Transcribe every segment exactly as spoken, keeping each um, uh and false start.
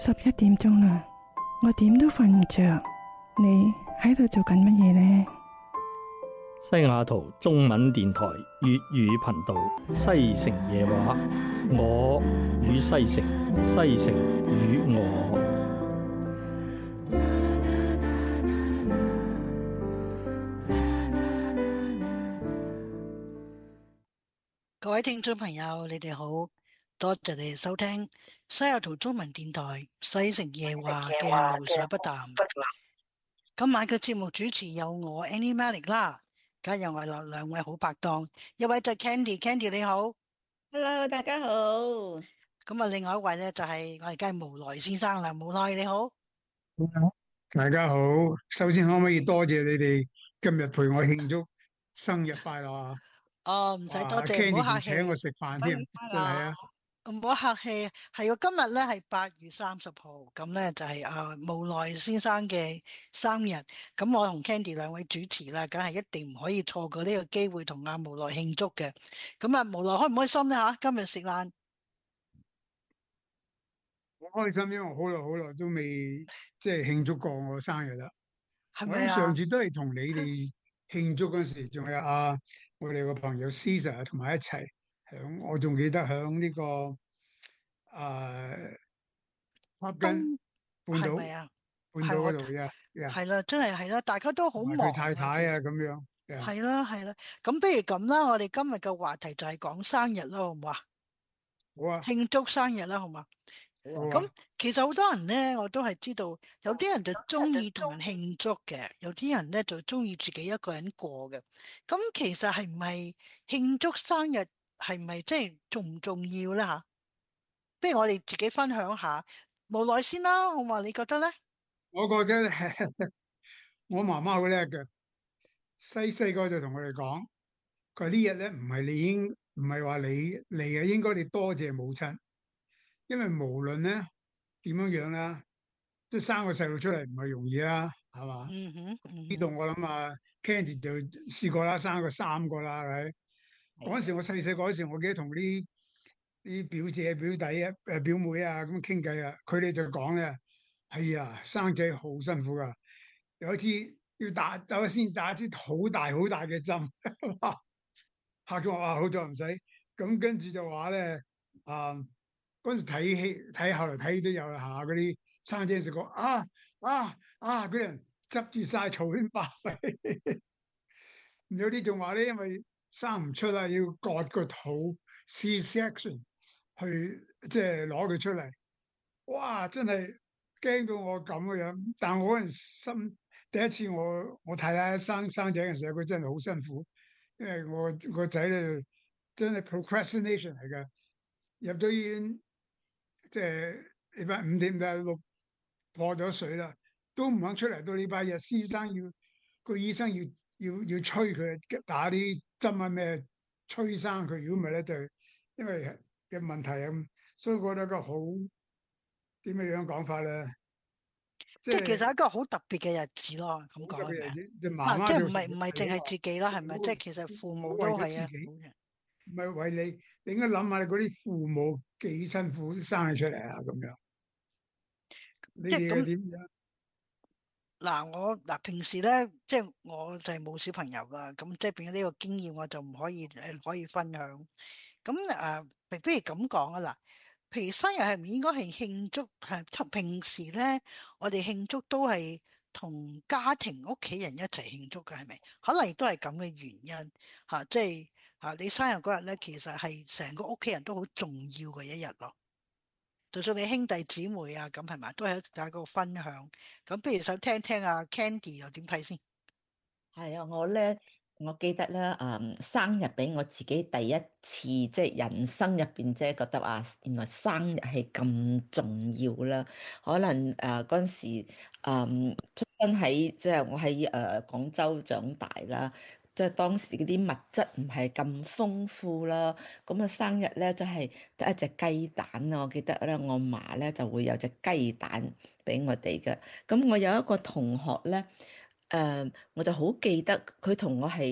十一點鐘啦，我點都瞓唔着。你喺度做緊乜嘢呢？ 西雅圖中文電台粵語頻道西城夜話，我與西城，西城與我。 各位聽眾朋友，你哋好，多謝你哋收聽西雅圖中文電台西城夜話嘅無所不談。今晚嘅節目主持有我 Annie Malik 啦，加入我兩兩位好拍檔，一位就 Candy，Candy 你好 ，Hello 大家好。 咁啊，另外一位咧就係我哋梗係無奈先生啦，無奈你好， 大家好。首先可唔可以多謝你哋今日陪我慶祝生日快樂啊！ 哦，唔使多謝，唔好客氣， 請我食飯添，真係啊！ 唔好客氣，係我今日咧係八月三十號，咁咧就係啊無奈先生嘅生日，咁我同 Candy 兩位主持啦，梗係一定唔可以錯過呢個機會同阿無奈慶祝嘅。咁啊無奈開唔開心咧吓？今日食晏好開心，因為我好耐好耐都未即係慶祝過我生日啦。 係咪啊？ 我諗上次都係同你哋慶祝嗰時，仲有啊我哋個朋友 Caesar 同埋一齊響，我仲記得響呢、這個誒帕根半島係咪啊？ 半島嗰度嘅， 係啦，真係係啦，大家都好忙佢太太啊咁樣。 係啦係啦，咁不如咁啦，我哋今日嘅話題就係講生日啦，好唔好啊？ 好啊， 慶祝生日啦，好嘛？咁、啊、其實好多人咧，我都係知道，有啲人就中意同人慶祝嘅，有啲人咧就中意自己一個人過嘅。咁其實係唔係慶祝生日係唔係即係重唔重要咧吓？不如我哋自己分享下，無奈先啦，好嘛？你覺得咧？ 我覺得我媽媽好叻嘅，細細個就同我哋講，佢呢日咧唔係你應唔係話你嚟嘅，應該你多謝母親，因為無論咧點樣樣啦，即係生個細路出嚟唔係容易啦，係嘛？ 嗯哼， 呢度我諗啊，Candy 就試過啦，生過三個啦，係咪？嗰陣時我細細個嗰時，我記得同啲啲表姐表弟啊、誒表妹啊咁傾偈啊，佢哋就講咧，係啊，生仔好辛苦噶，有一次要打走先打一支好大好大嘅針，嚇咗我話好在唔使，咁跟住就話咧啊。嗰陣時睇戲睇，後來睇都有啦嚇，嗰啲生仔食過啊啊啊！嗰啲人執住晒嘈喧巴閉，有啲仲話咧，因為生唔出啊，要割個肚 C section 去即係攞佢出嚟。哇！真係驚到我咁嘅樣。但係我嗰陣心第一次我我太太生生仔嘅時候，佢真係好辛苦，因為我個仔咧真係 procrastination 嚟㗎，入咗醫院。即係禮拜五點到六破咗水啦，都唔肯出嚟。到禮拜日，先生要個醫生要要要催佢打啲針啊咩，催生佢。如果唔係咧，就因為嘅問題咁，所以我覺得個好點樣樣講法咧，即係即係其實係一個好特別嘅日子咯，咁講係咪啊？ 媽媽即係唔係唔係淨係自己啦，係咪？即係其實父母都係啊。 唔係為你，你應該諗下嗰啲父母幾辛苦生你出嚟啊！咁樣，你哋係點樣？ 嗱，我嗱平時咧，即係我就係冇小朋友啦，咁即係變咗呢個經驗，我就唔可以誒可以分享。咁誒、呃，不如咁講啊嗱，譬如生日係唔應該係慶祝，係平時咧，我哋慶祝都係同家庭屋企人一齊慶祝嘅，係咪？可能亦都係咁嘅原因吓、啊，即係吓、啊、你生日嗰日咧，其實係成個屋企人都好重要嘅一日咯。就算你兄弟姊妹啊，咁係咪都係一個分享？咁不如想聽聽阿 Candy 又點睇先？ 係啊，我咧，我記得咧，誒，生日俾我自己第一次，即係人生入邊，即係覺得啊，原來生日係咁重要啦。可能誒嗰陣時，誒出生喺即係我喺誒廣州長大啦，即係當時嗰啲物質唔係咁豐富啦。咁啊，生日咧就係得一隻雞蛋啊！我記得咧，我嫲咧就會有隻雞蛋俾我哋嘅。咁我有一個同學咧。誒，uh, 我就好記得佢同我係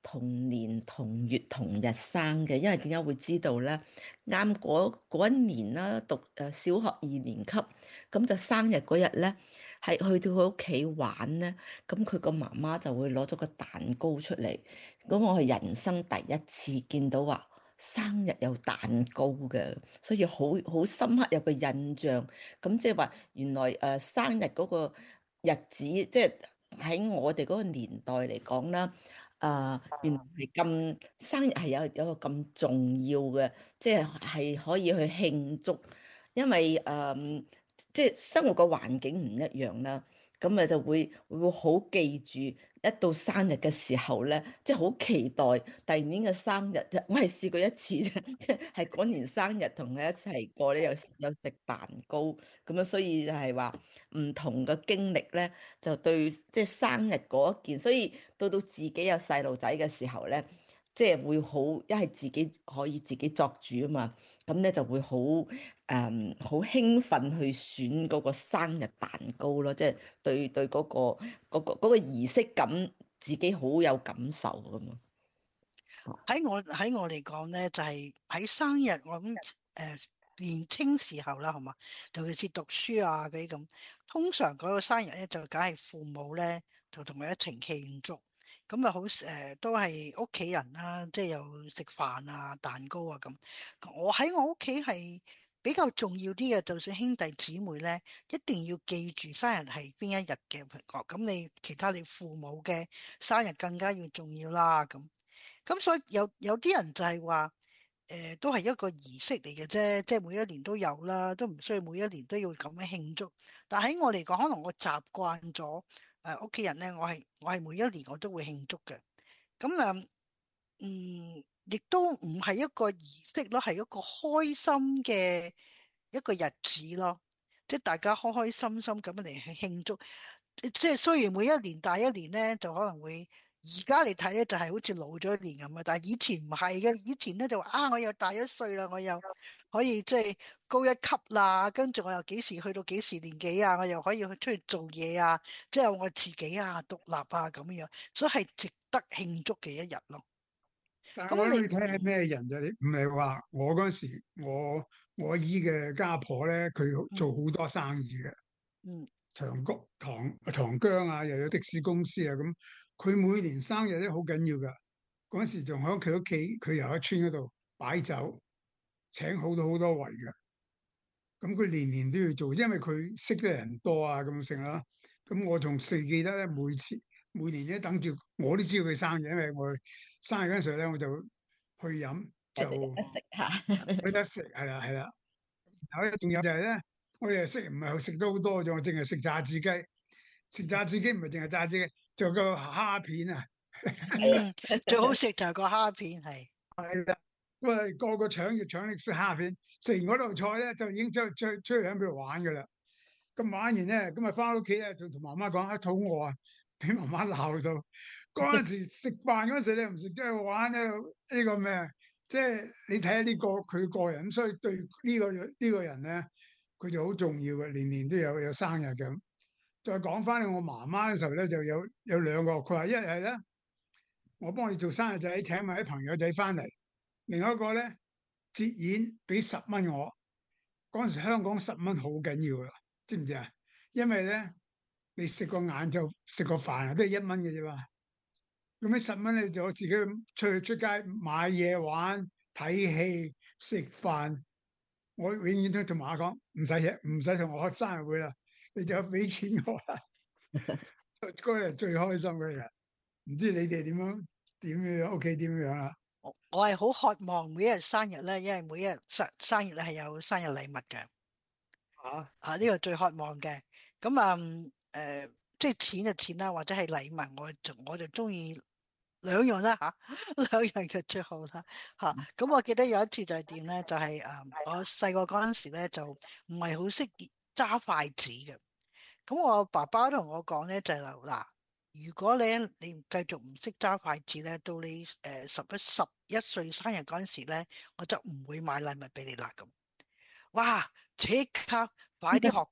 同年同月同日生嘅，因為點解會知道咧？啱嗰嗰一年啦，讀誒小學二年級，咁就生日嗰日咧，係去到佢屋企玩咧，咁佢個媽媽就會攞咗個蛋糕出嚟，咁我係人生第一次見到話生日有蛋糕嘅，所以好好深刻有個印象。咁即係話原來誒生日嗰個日子，即係喺我哋嗰個年代嚟講啦。啊，原來係咁生日係有有個咁重要嘅，即係係可以去慶祝，因為誒、嗯、即係生活個環境唔一樣啦，咁咪就會會好記住，一到生日嘅時候咧，即係好期待第二年嘅生日啫。我係試過一次啫，即係係嗰年生日同佢一齊過咧，有有食蛋糕咁樣，所以就係話唔同嘅經歷咧。就對，即係生日嗰一件，所以到到自己有細路仔嘅時候咧，即係會好，一係自己可以自己作主啊嘛，咁咧就會好誒好興奮去選嗰個生日蛋糕咯，即係對對嗰個嗰個嗰個儀式感，自己好有感受咁嘛。 喺我喺我嚟講咧，就係、是、喺生日，我諗誒、呃、年青時候啦，係嘛，尤其是讀書啊嗰啲咁，通常嗰個生日咧就梗係父母咧就同佢一齊慶祝，咁啊好誒都係屋企人啦，即係又食飯啊、蛋糕啊咁。我喺我屋企係比較重要啲嘅，就算兄弟姊妹咧，一定要記住生日係邊一日嘅。咁你其他你父母嘅生日更加要重要啦咁。咁所以有有啲人就係話，誒、呃、都係一個儀式嚟嘅啫，即係每一年都有啦，都唔需要每一年都要咁樣慶祝。但喺我嚟講，可能我習慣咗誒屋企人咧，我係我係每一年我都會慶祝嘅。咁啊，嗯，亦都唔係一個儀式咯，係一個開心嘅一個日子咯，即係大家開開心心咁樣嚟去慶祝。即係雖然每一年大一年咧，就可能會而家嚟睇咧，就係好似老咗一年咁啊。但係以前唔係嘅，以前咧就話啊，我又大一歲啦，我又可以即係高一級啦，跟住我又幾時去到幾時年紀啊，我又可以去出去做嘢啊，即係我自己啊，獨立啊咁樣，所以係值得慶祝嘅一日咯。 但係我咁你諗你睇下咩人啫，你唔係話我嗰時我我姨嘅家婆咧，佢做好多生意嘅。 嗯。 長谷糖糖漿啊，又有的士公司啊，咁佢每年生日咧好緊要噶。嗰時仲喺佢屋企，佢又喺村嗰度擺酒，請好多好多圍嘅。咁佢年年都要做，因為佢識得人多啊，咁成啦。咁我仲記記得咧，每次每年咧等住，我都知道佢生日，因為我生日嗰陣時咧，我就去飲就食下， 去得食，係啦係啦。然後咧，仲有就係咧。我哋食唔係食得好多咗，我淨係食炸子雞。食炸子雞唔係淨係炸子雞，仲有個蝦片啊！ 嗯，最好食就係個蝦片係。 係啦，咁啊個個搶住搶嚟食蝦片，食完嗰道菜咧就已經出出出去喺邊度玩噶啦。咁玩完咧，咁啊翻屋企咧就同媽媽講啊肚餓啊，俾媽媽鬧到。嗰陣時食飯嗰時你唔食，即係玩呢呢個咩？即係你睇下呢個佢個人，所以對呢個呢個人咧。佢就好重要嘅，年年都有有生日咁。再講翻我媽媽嘅時候咧，就有有兩個。佢話一係咧，我幫你做生日仔，請埋啲朋友仔翻嚟；另外一個咧，節宴俾十蚊我。嗰陣時香港十蚊好緊要啦，知唔知啊？因為咧，你食個晏就食個飯都係一蚊嘅啫嘛。咁呢十蚊你就自己出去出街買嘢玩、睇戲、食飯。我永遠都同媽講唔使嘢，唔使同我開生日會啦，你就俾錢我啦。嗰日最開心嗰日，唔知你哋點樣點樣屋企點樣啦？ 我我係好渴望每一日生日咧，因為每一日生生日咧係有生日禮物嘅。 啊啊，呢個最渴望嘅。咁啊誒，即係錢就錢啦，或者係禮物，我就我就中意兩樣啦吓，兩樣就最好啦吓。咁、啊、我記得有一次就係點咧，就係、是、誒、嗯、我細個嗰陣時咧就唔係好識揸筷子嘅。咁我爸爸同我講咧就係、是、嗱，如果你你繼續唔識揸筷子咧，到你誒、呃、十一十一歲生日嗰陣時咧，我就唔會買禮物俾你啦咁。哇！即刻快啲學佢。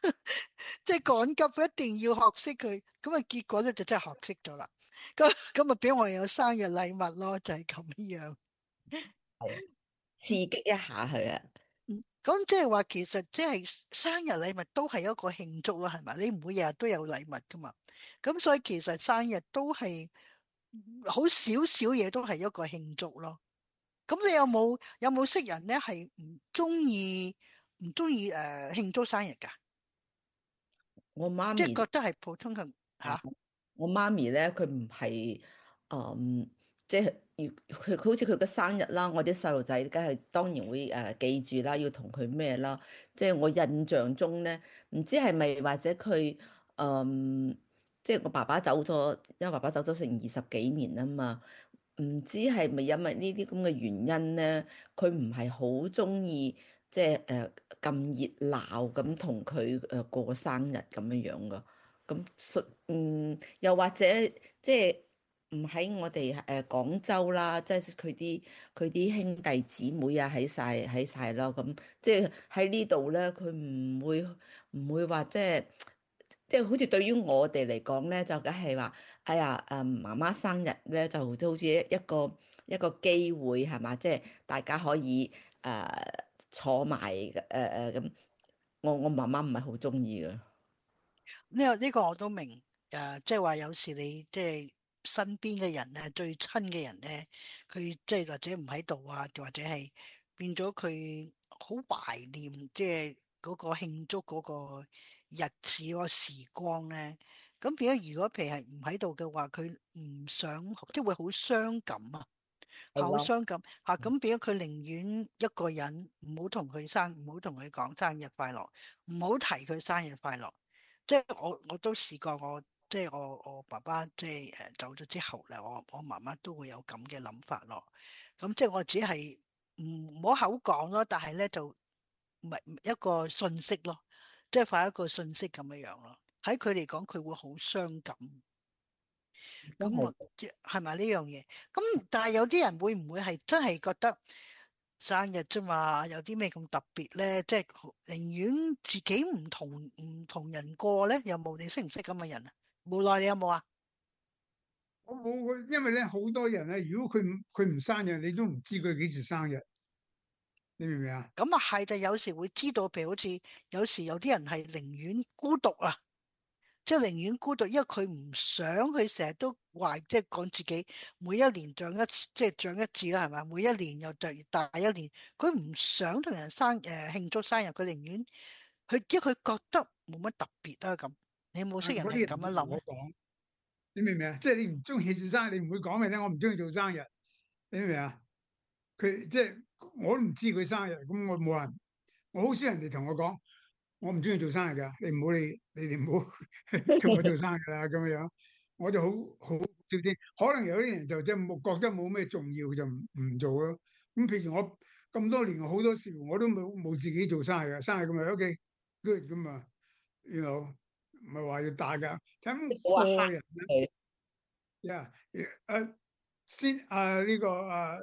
即係趕急一定要學識佢，咁啊結果咧就真係學識咗啦。咁咁啊俾我有生日禮物咯，就係咁樣。 係刺激一下佢啊！ 咁即係話，其實即係生日禮物都係一個慶祝咯，係咪？你唔會日日都有禮物噶嘛？咁所以其實生日都係好少少嘢，都係一個慶祝咯。咁你有冇有冇識人咧係唔中意唔中意誒慶祝生日噶？ 我媽咪。 即係覺得係普通嘅吓。 我媽咪咧，佢唔係誒，即係要佢佢好似佢嘅生日啦，我啲細路仔梗係當然會誒、呃、記住啦，要同佢咩啦。即係我印象中咧，唔知係咪或者佢誒、嗯，即係我爸爸走咗，因為爸爸走咗成二十幾年啊嘛，唔知係咪因為呢啲咁嘅原因咧，佢唔係好中意即係誒咁熱鬧咁同佢誒過生日咁樣樣噶。咁屬嗯，又或者即係唔喺我哋誒廣州啦，即係佢啲佢啲兄弟姊妹啊喺晒喺晒咯，咁即係喺呢度咧，佢唔會唔會話即係即係好似對於我哋嚟講咧，就梗係話哎呀誒媽媽生日咧，就好似一一個一個機會係嘛，即係大家可以誒、呃、坐埋誒誒咁，我我媽媽唔係好中意㗎。 呢個呢個我都明，誒，即係話有時你即係身邊嘅人咧，最親嘅人咧，佢即係或者唔喺度啊，或者係變咗佢好懷念，即係嗰個慶祝嗰個日子嗰個時光咧。咁變咗，如果譬如係唔喺度嘅話，佢唔想，即係會好傷感啊，係好係咯。 傷感嚇。咁變咗佢寧願一個人唔好同佢生，唔好同佢講生日快樂，唔好提佢生日快樂。即係我我都試過我，我即係我我爸爸即係誒走咗之後咧，我我媽媽都會有咁嘅諗法咯。咁即係我只係唔唔好口講咯，但係咧就唔係一個信息咯，即係發一個信息咁樣樣咯。喺佢嚟講，佢會好傷感。咁我都係。 即係咪呢樣嘢？咁但係有啲人會唔會係真係覺得生日啫嘛？有啲咩咁特別咧？即係寧願自己唔同唔同人過咧？有冇？你識唔識咁嘅人啊？無奈你有冇啊？ 我我因為咧好多人咧，如果佢唔佢唔生日，你都唔知佢幾時生日，你明唔明啊？ 咁啊係，但有時會知道，譬如好似有時有啲人係寧願孤獨啊。即係寧願孤獨，因為佢唔想佢成日都話，即係講自己每一年長一次，即係長一次啦，係咪？每一年又長越大一年，佢唔想同人生誒、呃、慶祝生日，佢寧願佢，因為佢覺得冇乜特別啊咁。你有冇識人嗰啲係咁人會同我樣諗咧？ 講，你明唔明啊？即係你唔中意做生日，你唔會講俾你聽，我唔中意做生日，你明唔明啊？佢即係我都唔知佢生日，咁我冇人，我好少人哋同我講，我唔中意做生日㗎，你唔好理，你哋唔好同我做生日啦咁樣，我就好好少啲。可能有啲人就即係冇覺得冇咩重要就唔唔做咯。咁譬如我咁多年好多時我都冇冇自己做生日嘅，生日咁咪 OK good 咁啊，you know 唔係話要大㗎，咁我話嚇個人佢。 咧，呀誒先啊呢個啊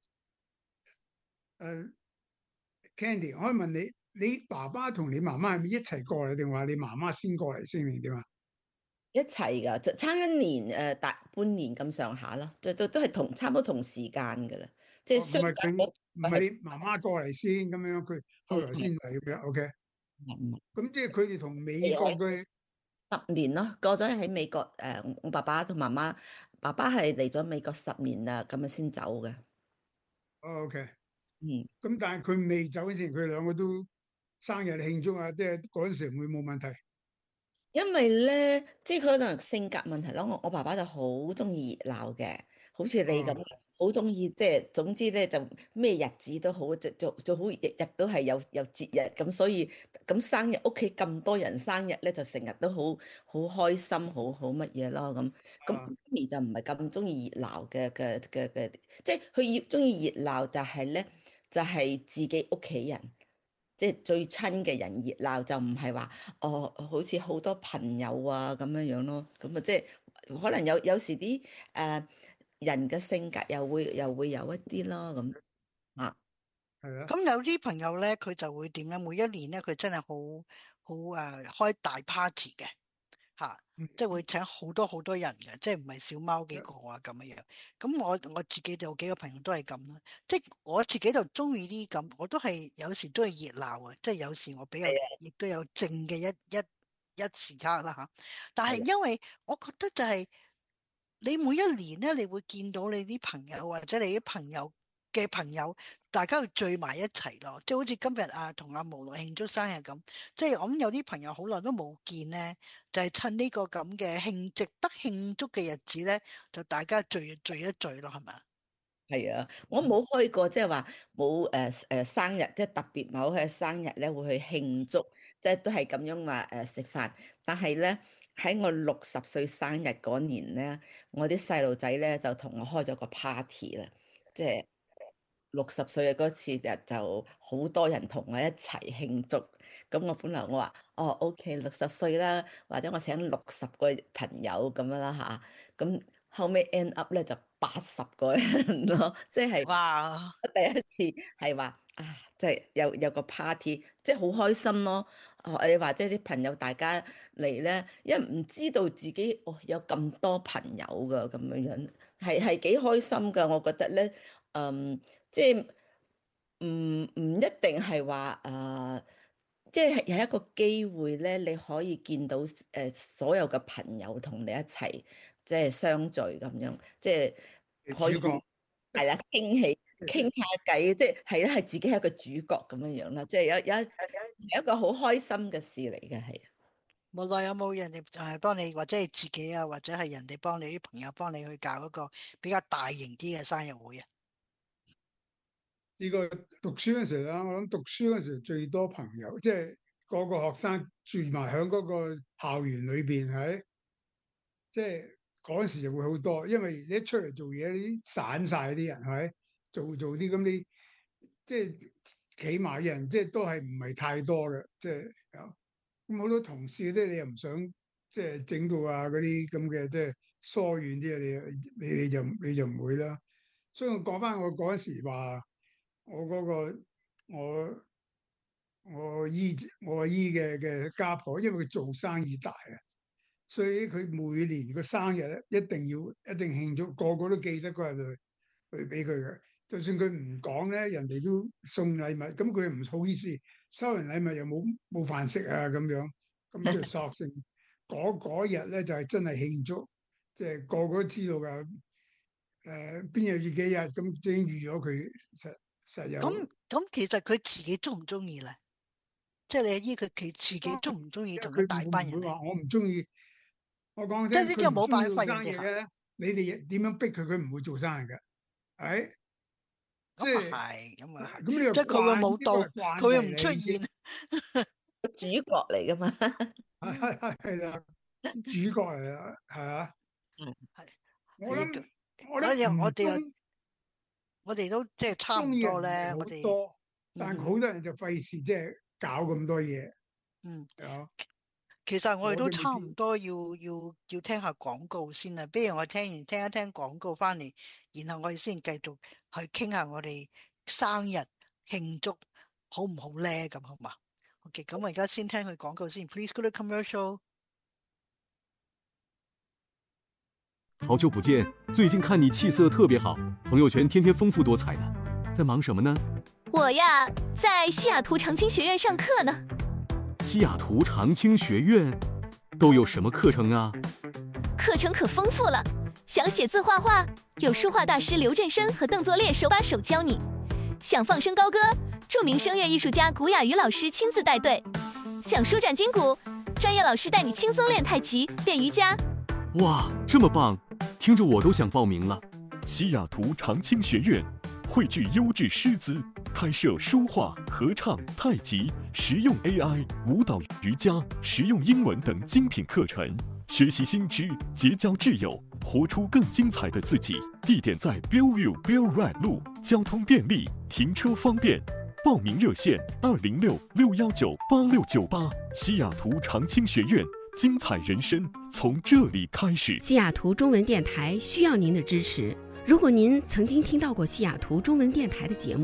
誒 Candy，我可以問你，你爸爸同你媽媽係咪一齊過嚟，定話你媽媽先過嚟先定點啊？ 一齊噶，就差一年誒、呃大半年咁上下咯，都都都係同差唔多同時間噶啦，即係哦，唔相係佢， 隔咗唔係係你媽媽過嚟先咁樣，佢後來先嚟咁樣。OK， 係咁即係佢哋同美係我國嘅。 十年咯，過咗喺美國誒、呃我爸爸同媽媽，爸爸係嚟咗美國十年啦，咁啊先走嘅。 哦，OK， 嗯。 咁但係佢未走之前，佢兩個都生日慶祝啊，即係嗰陣時會冇問題。 因為咧，即係佢可能性格問題咯。我我爸爸就好中意熱鬧嘅，好似你咁， 哦， 好中意即係總之咧就咩日子都好，就就就好日日都係有有節日咁，所以咁生日屋企咁多人生日咧，就成日都好好開心，好好乜嘢咯咁。咁啊， 媽咪就唔係咁中意熱鬧嘅嘅嘅嘅，即係佢要中意熱鬧，但係咧就係自己屋企人。即係最親嘅人熱鬧，就唔係話哦，好似好多朋友啊咁樣樣咯。咁啊，即係可能有有時啲誒、呃人嘅性格又會又會有一啲咯咁啊。 係啊， 咁有啲朋友咧，佢就會點咧？每一年咧，佢真係好好誒開大 party 嘅嚇，即係會請好多好多人嘅，即係唔係小貓幾個啊咁樣樣。咁我我自己有幾個朋友都係咁啦，即係我自己就中意啲咁，我都係有時都係熱鬧啊，即係有時我比較亦都有靜嘅一一一時刻啦嚇。但係因為我覺得就係你每一年咧，你會見到你啲朋友或者你啲朋友嘅朋友，大家要聚埋一齊咯，即係好似今日啊，同阿毛來慶祝生日咁，即係我諗有啲朋友好耐都冇見咧，就係、是、趁呢個咁嘅慶值得慶祝嘅日子咧，就大家聚聚一聚咯，係咪啊？ 係啊，我冇開過，即係話冇誒誒生日，即係特別某嘅生日咧會去慶祝，即係都係咁樣話誒食飯。但係咧喺我六十歲生日嗰年咧，我啲細路仔咧就同我開咗個 party 啦，即係六十歲嘅嗰次日就好多人同我一齊慶祝。咁我本來我話哦 OK 六十歲啦，或者我請六十個朋友咁樣啦吓，咁後尾 end up 咧就八十個人咯，即係哇！ 第一次係話啊，即係有有個 party，即係好開心咯。哦，你話即係啲朋友大家嚟咧，因為唔知道自己哦有咁多朋友噶咁樣樣，係係幾開心噶。我覺得咧，嗯，即係唔唔一定係話誒，即係有一個機會咧，你可以見到誒、呃、所有嘅朋友同你一齊即係相聚咁樣，即係可以係啦，傾起傾下偈，即係係啦，係自己係一個主角咁樣樣啦，即係有有有一個好開心嘅事嚟嘅，係。 無論有冇人哋誒幫你，或者係自己啊，或者係人哋幫你啲朋友幫你去搞一個比較大型啲嘅生日會啊？ 呢個讀書嗰陣時啦，我諗讀書嗰陣時最多朋友，即係個個學生住埋喺嗰個校園裏邊，係即係嗰陣時就會好多，因為你一出嚟做嘢，啲散晒啲人係咪？做做啲咁啲，即係企埋嘅人，即係都係唔係太多嘅，即係咁好多同事咧，你又唔想即係整到啊嗰啲咁嘅，即係疏遠啲啊，你你你就你就唔會啦。所以我講翻我嗰陣時話。我嗰、那個我我姨我阿姨嘅嘅家婆，因為佢做生意大啊，所以佢每年個生日咧一定要一定慶祝，個個都記得嗰日去去俾佢嘅。就算佢唔講咧，人哋都送禮物，咁佢唔好意思收完禮物又冇冇飯食啊咁樣，咁就索性嗰嗰日咧就係、是、真係慶祝，即、就、係、是、個個都知道噶。誒、呃，邊有幾日咁已經預咗佢實。 咁咁，其實佢自己中唔中意咧？即係你阿姨佢佢自己中唔中意同一大班人咧？ 我唔中意，我講即係呢啲又冇辦法人哋嘅。你哋點樣逼佢？佢唔會做生日嘅，係即係係咁啊！ 咁你又即係佢會冇到，佢會唔出現主角嚟噶嘛？ 係係係啦，主角嚟啊，係啊， 係我諗我哋我哋又。我哋都即係差唔多咧，我哋多，但係好多人就費事即係搞咁多嘢。 嗯， 啊， 其實我哋都差唔多要要要聽下廣告先啦。不如我聽完聽一聽廣告翻嚟，然後我哋先繼續去傾下我哋生日慶祝好唔好咧？咁好嘛 ？OK，咁我而家先聽佢廣告先。Please go to commercial。 好久不見，最近看你氣色特別好，朋友圈天天豐富多彩的，在忙什麼呢？ 我呀，在西雅圖長青學院上課呢。 西雅圖長青學院都有什麼課程啊？ 課程可豐富了，想寫字畫畫，有書畫大師劉振生和鄧作烈手把手教你；想放聲高歌，著名聲樂藝術家古雅瑜老師親自帶隊；想舒展筋骨，專業老師帶你輕鬆練太極、練瑜伽。 哇，這麼棒！聽着我都想報名了。 西雅圖長青學院匯聚優質師資，開設書畫、合唱、太極、實用 A I、舞蹈、瑜伽、實用英文等精品課程，學習新知，結交摯友，活出更精彩的自己。地點在 Bellevue Bell Ride 路，交通便利，停車方便。報名熱線二零六六幺九八六九八。西雅圖長青學院。精彩人生從這裏開始。 西雅圖中文電台需要您的支持。如果您曾經聽到過西雅圖中文電台的節目，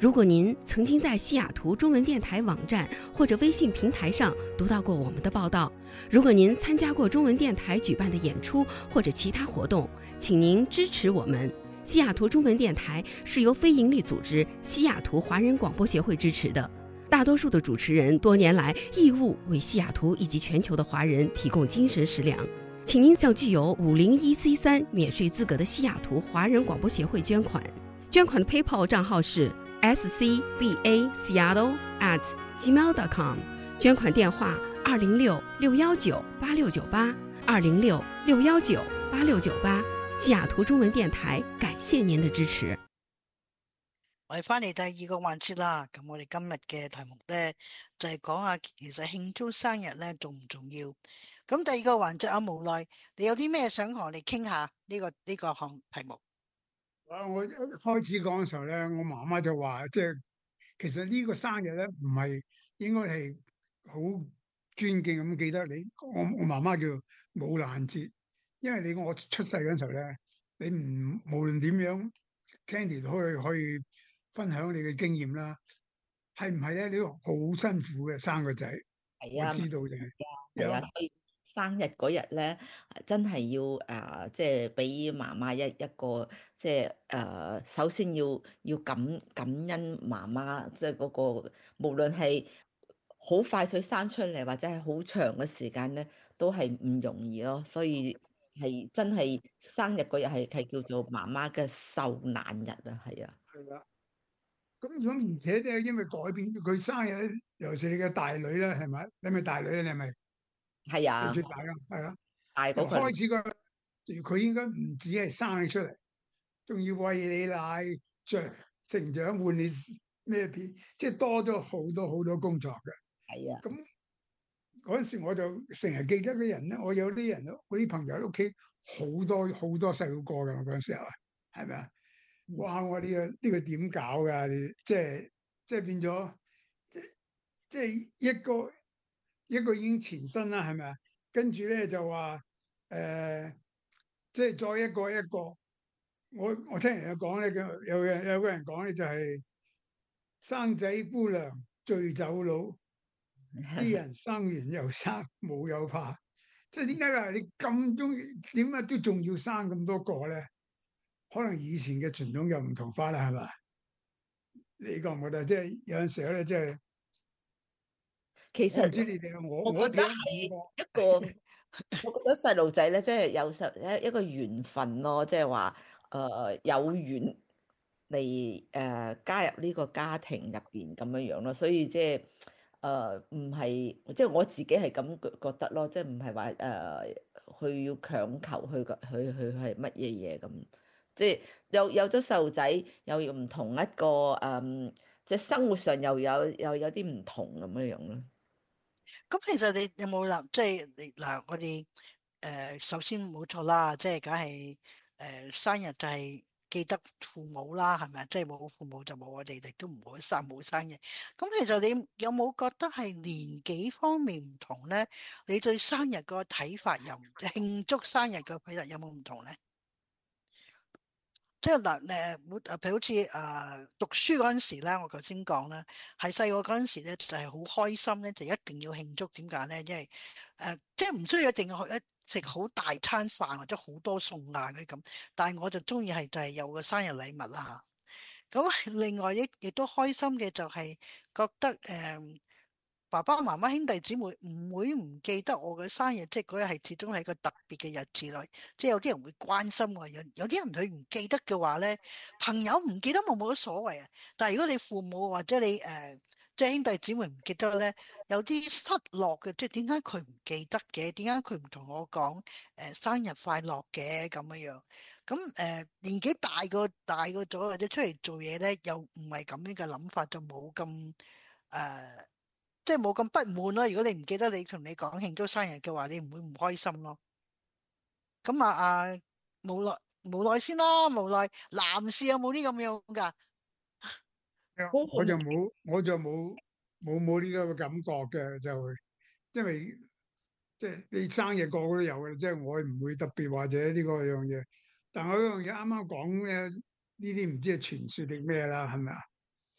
如果您曾经在西雅图中文電台網站或者微信平台上讀到過我們的報道，如果您參加過中文電台舉辦的演出或者其他活動，請您支持我們。西雅圖中文電台是由非營利組織西雅圖華人廣播協會支持的，大多數的主持人多年來義務為西雅圖以及全球的華人提供精神食糧。請您向具有五零一 C 三免稅資格的西雅圖華人廣播協會捐款，捐款的 PayPal 賬號是 s c b a seattle at gmail dot com， 捐款電話二零六六一九八六九八二零六六一九八六九八。西雅圖中文電台感謝您的支持。 我哋翻嚟第二個環節啦，咁我哋今日嘅題目咧就係講下其實慶祝生日咧重唔重要？咁第二個環節啊，無奈你有啲咩想同我哋傾下呢個呢個項題目？ 啊，我一開始講嘅時候咧，我媽媽就話，即係其實呢個生日咧唔係應該係好尊敬咁記得你。我我媽媽叫母難節，因為你我出世嗰陣時候咧，你唔無論點樣 Candy 都可以可以分享你嘅經驗啦。係唔係咧？你都好辛苦嘅生個仔， 係啊， 我知道就係。 係啊，所以生日嗰日咧，真係要誒，即係俾媽媽一一個，即係誒，首先要要感感恩媽媽，即係嗰個無論係好快脆生出嚟，或者係好長嘅時間咧，都係唔容易咯。所以係真係生日嗰日係係叫做媽媽嘅受難日啊，係啊。 係啦。咁咁而且咧，因為改變佢生日，尤其是你嘅大女啦，係咪？你係咪大女啊？你係咪？ 係啊， 你最大啊，係啊。 大嗰個開始個，佢應該唔止係生你出嚟，仲要餵你奶、着成長、換你咩片，即係多咗好多好多工作嘅。 係啊。 咁嗰陣時我就成日記得啲人咧，我有啲人，我啲朋友喺屋企好多好多細路哥㗎，我嗰陣時候係咪啊？哇！我呢個呢個點搞㗎？你即係即係變咗，即即係一個一個已經前身啦，係咪啊？跟住咧就話誒、呃，即係再一個一個。我我聽人講咧，有人有個人講咧就係、是、生仔姑娘醉酒佬，啲人生完又生，冇有怕。即係點解話你咁中意？點解都仲要生咁多個咧？可能以前嘅傳統又唔同法啦，係嘛？你覺唔覺得？即係有陣時候咧，即係其實我唔知你哋，我我覺得係一個，我覺得細路仔咧，即係有時一一個緣分咯，即係話誒有緣嚟誒加入呢個家庭入邊咁樣樣咯，所以即係誒唔係，即係我自己係咁覺覺得咯，即係唔係話誒去要強求去個去去係乜嘢嘢咁。即係有有咗細路仔，又要唔同一個誒、嗯，即係生活上又有又有啲唔同咁樣樣咯。 咁其實你有冇諗，即係你嗱，我哋誒、呃、首先冇錯啦，即係梗係誒生日就係記得父母啦，係咪啊？即係冇父母就冇我哋，亦都唔會生冇生日。咁其實你有冇覺得係年紀方面唔同咧？你對生日個睇法又慶祝生日個睇法有冇唔同咧？即係嗱，誒，譬如好似誒讀書嗰陣時咧，我頭先講啦，係細個嗰陣時咧就係好開心咧，就一定要慶祝。點解咧？因為誒，即係唔需要一定要去一食好大餐飯或者好多餸啊嗰啲咁。但係我就中意係就係有個生日禮物啦。咁另外亦亦都開心嘅就係覺得誒。呃爸爸媽媽兄弟姊妹唔會唔記得我嘅生日，即係嗰日係始終係一個特別嘅日子嚟。即係有啲人會關心我，有有啲人佢唔記得嘅話咧，朋友唔記得冇冇乜所謂啊。但係如果你父母或者你誒、呃、即係兄弟姊妹唔記得咧，有啲失落嘅，即係點解佢唔記得嘅？點解佢唔同我講誒、呃、生日快樂嘅咁樣樣？咁誒、呃、年紀大個大個咗或者出嚟做嘢咧，又唔係咁樣嘅諗法，就冇咁誒。呃即係冇咁不滿咯。如果你唔記得你同你講慶祝生日嘅話，你唔會唔開心咯。咁啊啊，無奈無奈先啦，無奈男士有冇啲咁樣噶？ 我就冇，我就冇冇冇呢個感覺嘅，就因為即係你生日個個都有嘅，即係我唔會特別或者呢個樣嘢。但係嗰樣嘢啱啱講咧，呢啲唔知係傳說定咩啦，係咪啊？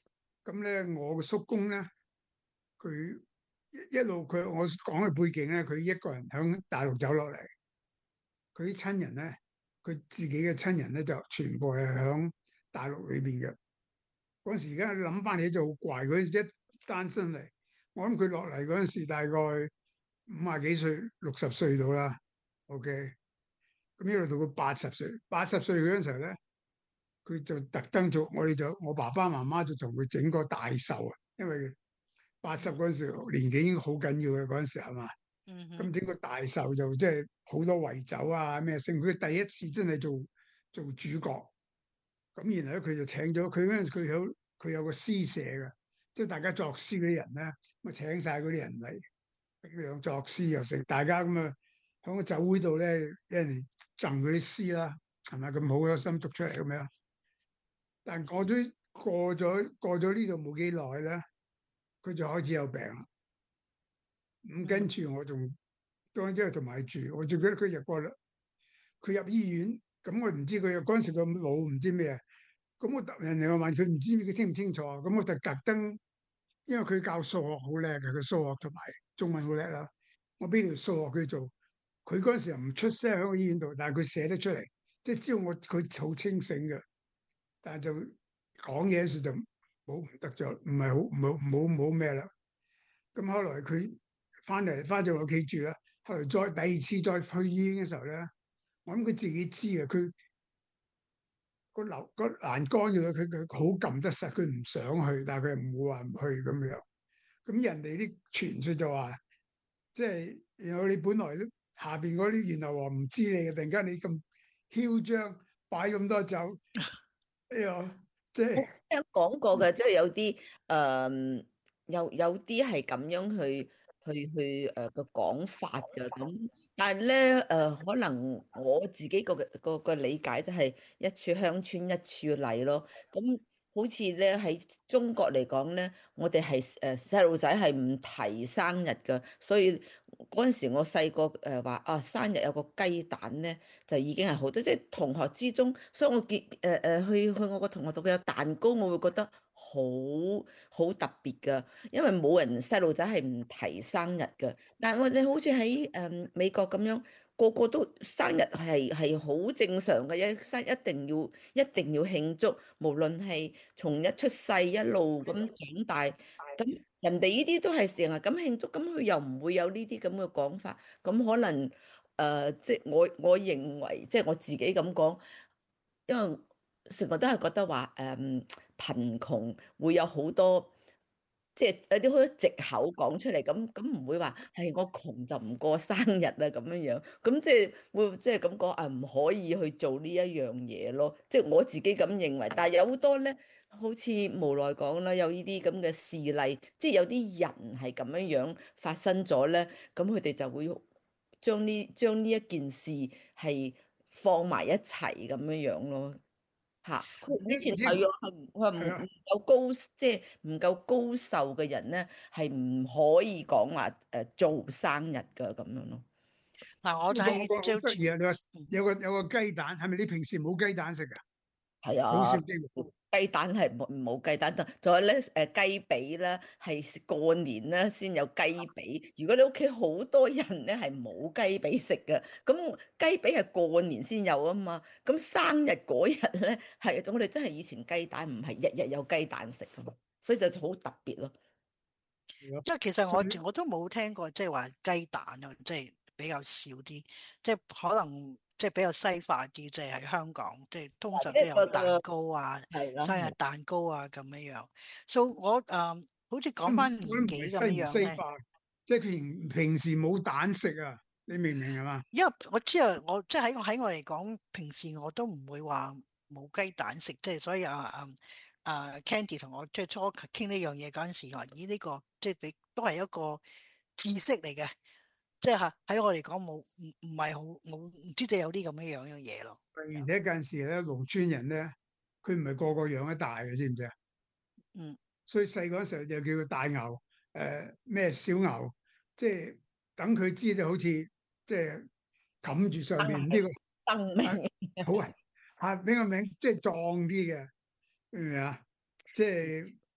咁咧我個叔公咧，佢一一路佢我講嘅背景咧，佢一個人響大陸走落嚟，佢啲親人咧，佢自己嘅親人咧就全部係響大陸裏邊嘅。嗰陣時而家諗翻起就好怪，佢一單身嚟，我諗佢落嚟嗰陣時大概五啊幾歲、六十歲到啦。OK，咁一路到佢八十歲，八十歲嗰陣時候咧，佢就特登做，我哋就我爸爸媽媽就同佢整個大壽啊，因為八十嗰陣時年紀已經好緊要嘅嗰陣時係嘛，咁整個大壽就即係好多圍酒啊咩剩，佢第一次真係做做主角。咁然後咧，佢就請咗佢嗰陣，佢有佢有個詩社嘅，即係大家作詩嗰啲人咧，咁啊請晒嗰啲人嚟，咁樣作詩又成，大家咁啊喺個酒會度咧，有人贈佢啲詩啦，係咪咁好有心讀出嚟咁樣？但過咗過咗過咗呢度冇幾耐咧，佢就開始有病啦。咁跟住我仲當然之後同埋住，我仲記得佢入過啦，佢入醫院。咁我唔知佢嗰陣時個腦唔知咩啊，咁我突人哋我問佢唔知佢清唔清楚，咁我就特登，因為佢教數學好叻嘅，佢數學同埋中文好叻啦，我俾條數學佢做，佢嗰陣時又唔出聲喺個醫院度，但係佢寫得出嚟，即係知道我佢好清醒嘅，但係就講嘢時就冇唔得咗，唔係好冇冇冇咩啦。咁後來佢翻嚟翻咗我屋企住啦，後來再第二次再去醫院嘅時候咧。我諗佢自己知啊，佢個流個欄杆住佢，佢好撳得實，佢唔想去，但係佢又唔會話唔去咁樣。咁人哋啲傳說就話，即係然後你本來都下邊嗰啲原來話唔知你嘅，突然間你咁囂張擺咁多酒，哎呀，即係聽講過嘅，即係有啲誒，有有啲係咁樣去去去誒個講法嘅咁。但係咧，誒、呃、可能我自己個個個理解就係一處鄉村一處例咯。咁好似咧喺中國嚟講咧，我哋係誒細路仔係唔提生日㗎，所以嗰陣時我細個誒話啊生日有個雞蛋咧，就已經係好多，即係同學之中，所以我見誒誒去去我個同學度佢有蛋糕，我會覺得好好特別㗎，因為冇人細路仔係唔提生日㗎。但係我哋好似喺誒美國咁樣，個個都生日係係好正常嘅，一生一定要一定要慶祝，無論係從一出世一路咁長大，咁人哋呢啲都係成日咁慶祝，咁佢又唔會有呢啲咁嘅講法，咁可能誒、呃、即係我我認為即係我自己咁講，因為成日都係覺得話誒、嗯、貧窮會有好多。即係有啲好多藉口講出嚟，咁咁唔會話係我窮就唔過生日啊咁樣樣，咁即係會即係咁講啊，唔可以去做呢一樣嘢咯。即係我自己咁認為，但係有好多咧，好似無奈講啦，有呢啲咁嘅事例，即係有啲人係咁樣樣發生咗咧，咁佢哋就會將呢將呢一件事係放埋一齊咁樣樣咯。吓，以前係啊，係唔佢話唔唔夠高，即係唔夠高壽嘅人咧，係唔可以講話誒做生日噶咁樣咯。 嗱，我就係好得意啊！你話有個有個雞蛋，係咪你平時冇雞蛋食噶？ 係啊， 好少機會。 雞蛋係冇冇雞蛋，仲有咧誒雞髀咧係過年咧先有雞髀。如果你屋企好多人咧係冇雞髀食嘅，咁雞髀係過年先有啊嘛。咁生日嗰日咧係我哋真係以前雞蛋唔係日日有雞蛋食噶嘛，所以就好特別咯。 因為其實我我都冇聽過即係話雞蛋啊，即係比較少啲，即係可能。即係比較西化啲，即係喺香港，即係通常都有蛋糕啊、生日蛋糕啊咁樣樣。所以我誒好似講翻年紀咁樣樣咧， 即係佢平平時冇蛋食啊，你明唔明係嘛？ 因為我知道，我即係喺我喺我嚟講，平時我都唔會話冇雞蛋食，即係所以啊啊啊 Candy 同我即係初傾呢樣嘢嗰陣時話，咦呢個即係比都係一個知識嚟嘅。即係喺我嚟講冇唔唔係好冇唔知道有啲咁樣樣嘅嘢咯。 而且有陣時咧，農村人咧，佢唔係個個養得大嘅，知唔知啊？ 嗯。所以細嗰陣時候就叫佢大牛，誒咩小牛，即係等佢知道好似即係冚住上邊呢個生命， 好啊，嚇呢個名即係壯啲嘅，明唔明啊？即係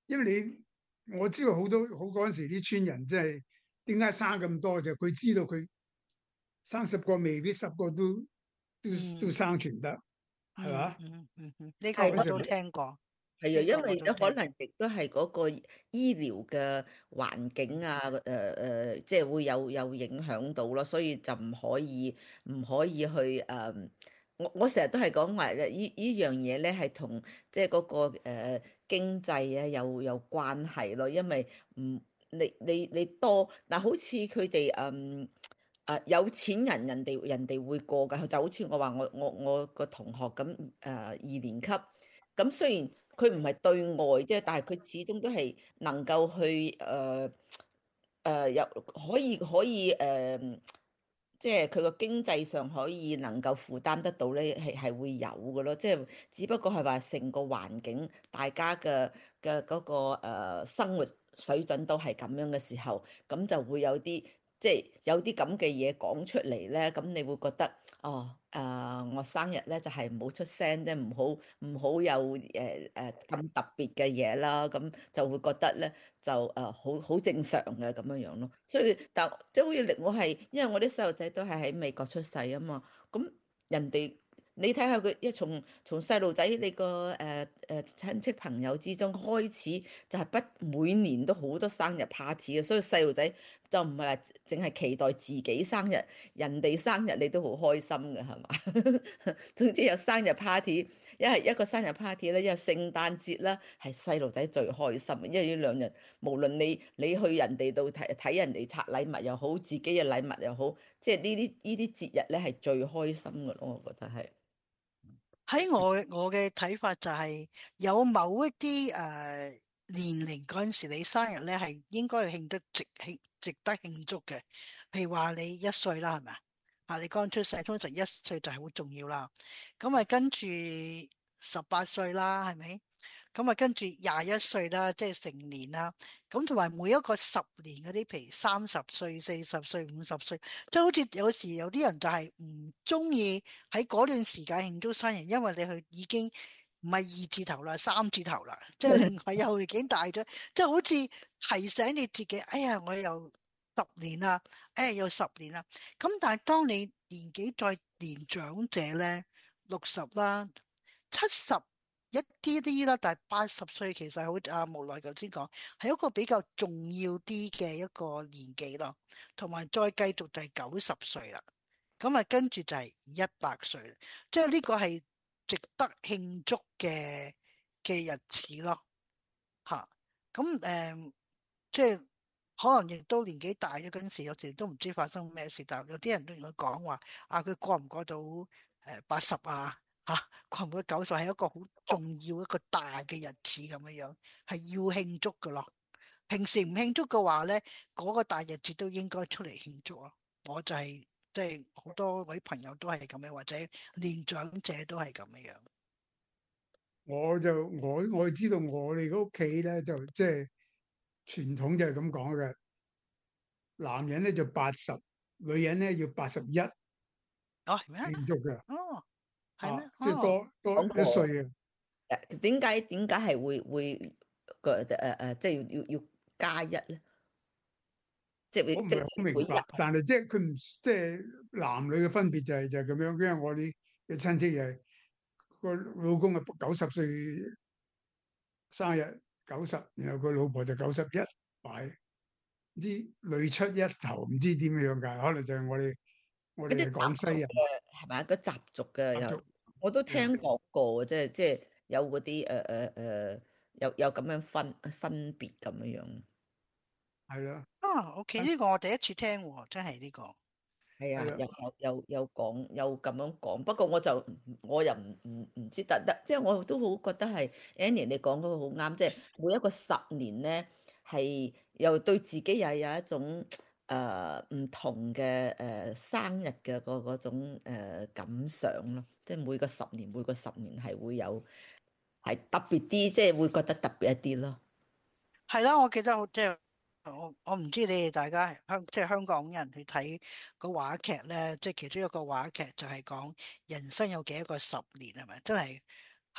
因為你我知道好多好嗰陣時啲村人即係點解生咁多，就佢知道佢生十個未必十個都都都生存得，係嘛？ 嗯嗯嗯嗯，呢個係我都聽過。 係啊，因呢個我為有可都聽。 能亦都係嗰個醫療嘅環境啊，誒、誒，即係會有有影響到咯，所以就唔可以唔可以去誒、我我成日都係講話呢依依樣嘢咧，係同即係嗰個誒經濟啊有有關係咯，因為唔你你你多嗱，好似佢哋誒誒有錢人，人哋人哋會過㗎，就好似我話我我我個同學咁誒二年級。咁雖然佢唔係對外啫，但係佢始終都係能夠去誒誒有可以可以誒、呃，即係佢個經濟上可以能夠負擔得到咧，係係會有嘅咯。即係只不過係話成個環境，大家嘅嘅嗰個、呃、生活水準都係咁樣嘅時候，咁就會有啲。即係有啲咁嘅嘢講出嚟咧，咁你會覺得哦，誒、我生日咧就係唔好出聲啫，唔好唔好有誒誒咁特別嘅嘢啦，咁就會覺得咧就誒好好正常嘅咁樣樣咯。所以但即係好似令我係，因為我啲細路仔都係喺美國出世啊嘛，咁人哋。你睇下佢一從從細路仔你個誒誒親戚朋友之中開始，就係不每年都好多生日 party 嘅，所以細路仔就唔係話淨係期待自己生日，人哋生日你都好開心嘅係嘛？總之有生日 party，一係一個生日 party 咧，一係聖誕節啦，係細路仔最開心嘅，因為呢兩日無論你你去人哋度睇睇人哋拆禮物又好，自己嘅禮物又好，即係呢啲呢啲節日咧係最開心嘅咯，我覺得係。 喺我嘅我嘅睇法就係、是、有某一啲誒、呃、年齡嗰陣時，你生日咧係應該係慶得值慶值得慶祝嘅。譬如話你一歲啦，係咪啊？你剛出世，通常一歲就係好重要啦。咁啊，跟住十八歲啦，係咪？咁啊，跟住廿一歲啦，即係成年啦。咁同埋每一個十年嗰啲，譬如三十歲、四十歲、五十歲，即係好似有時有啲人就係唔中意喺嗰段時間慶祝生日，因為你去已經唔係二字頭啦，三字頭啦，即係另外又年紀大咗，即係好似提醒你自己，哎呀，我又十年啦，哎，又十年啦。咁但係當你年紀再年長者咧，六十啦、七十。一啲啲啦，但係八十歲其實好啊，無奈頭先講係一個比較重要啲嘅一個年紀咯，同埋再繼續就係九十歲啦，咁啊跟住就係一百歲啦，即係呢個係值得慶祝嘅嘅日子咯，吓咁誒，即係可能亦都年紀大咗嗰陣時，有時都唔知發生咩事，但係有啲人都同佢講話啊，佢過唔過到誒八十啊？吓，過唔過九十係一個好重要一個大嘅日子咁樣樣，係要慶祝噶咯。平時唔慶祝嘅話咧，嗰個大日子都應該出嚟慶祝咯。我就係即係好多位朋友都係咁樣，或者年長者都係咁樣樣。 我就我我知道我哋嗰屋企咧就即係傳統就係咁講嘅，男人咧就八十，女人咧要八十一哦，係咩？ 慶祝嘅。 哦，係咩？ 啊，即係多講多一歲嘅。 誒點解點解係會會個誒誒，即係要要要加一咧？即係會即係我唔係好明白每日， 但係即係佢唔即係男女嘅分別就係就係咁樣。因為我哋嘅親戚又係個老公啊九十歲生日九十，然後個老婆就九十一擺，唔知女出一頭，唔知點樣㗎？可能就係我哋我哋係嗰啲習廣西人俗嘅係咪？個習俗嘅有習俗， 我都聽講過，即係即係有嗰啲誒誒誒，有有咁樣分分別咁樣樣。 係啦。 啊，OK，呢個我第一次聽喎，真係呢個。 係啊， 係啦有有有有講有咁樣講，不過我就我又唔唔唔知得得，即係我都好覺得係 Annie 你講嗰個好啱，即係每一個十年咧係又對自己又有一種誒唔同嘅誒生日嘅嗰嗰種誒感想咯，即係每個十年每個十年係會有係特別啲，即係會覺得特別一啲咯。 係啦，我記得好即係我我唔知你哋大家香即係香港人去睇個話劇咧，即係其中一個話劇就係講人生有幾多個十年係咪？真係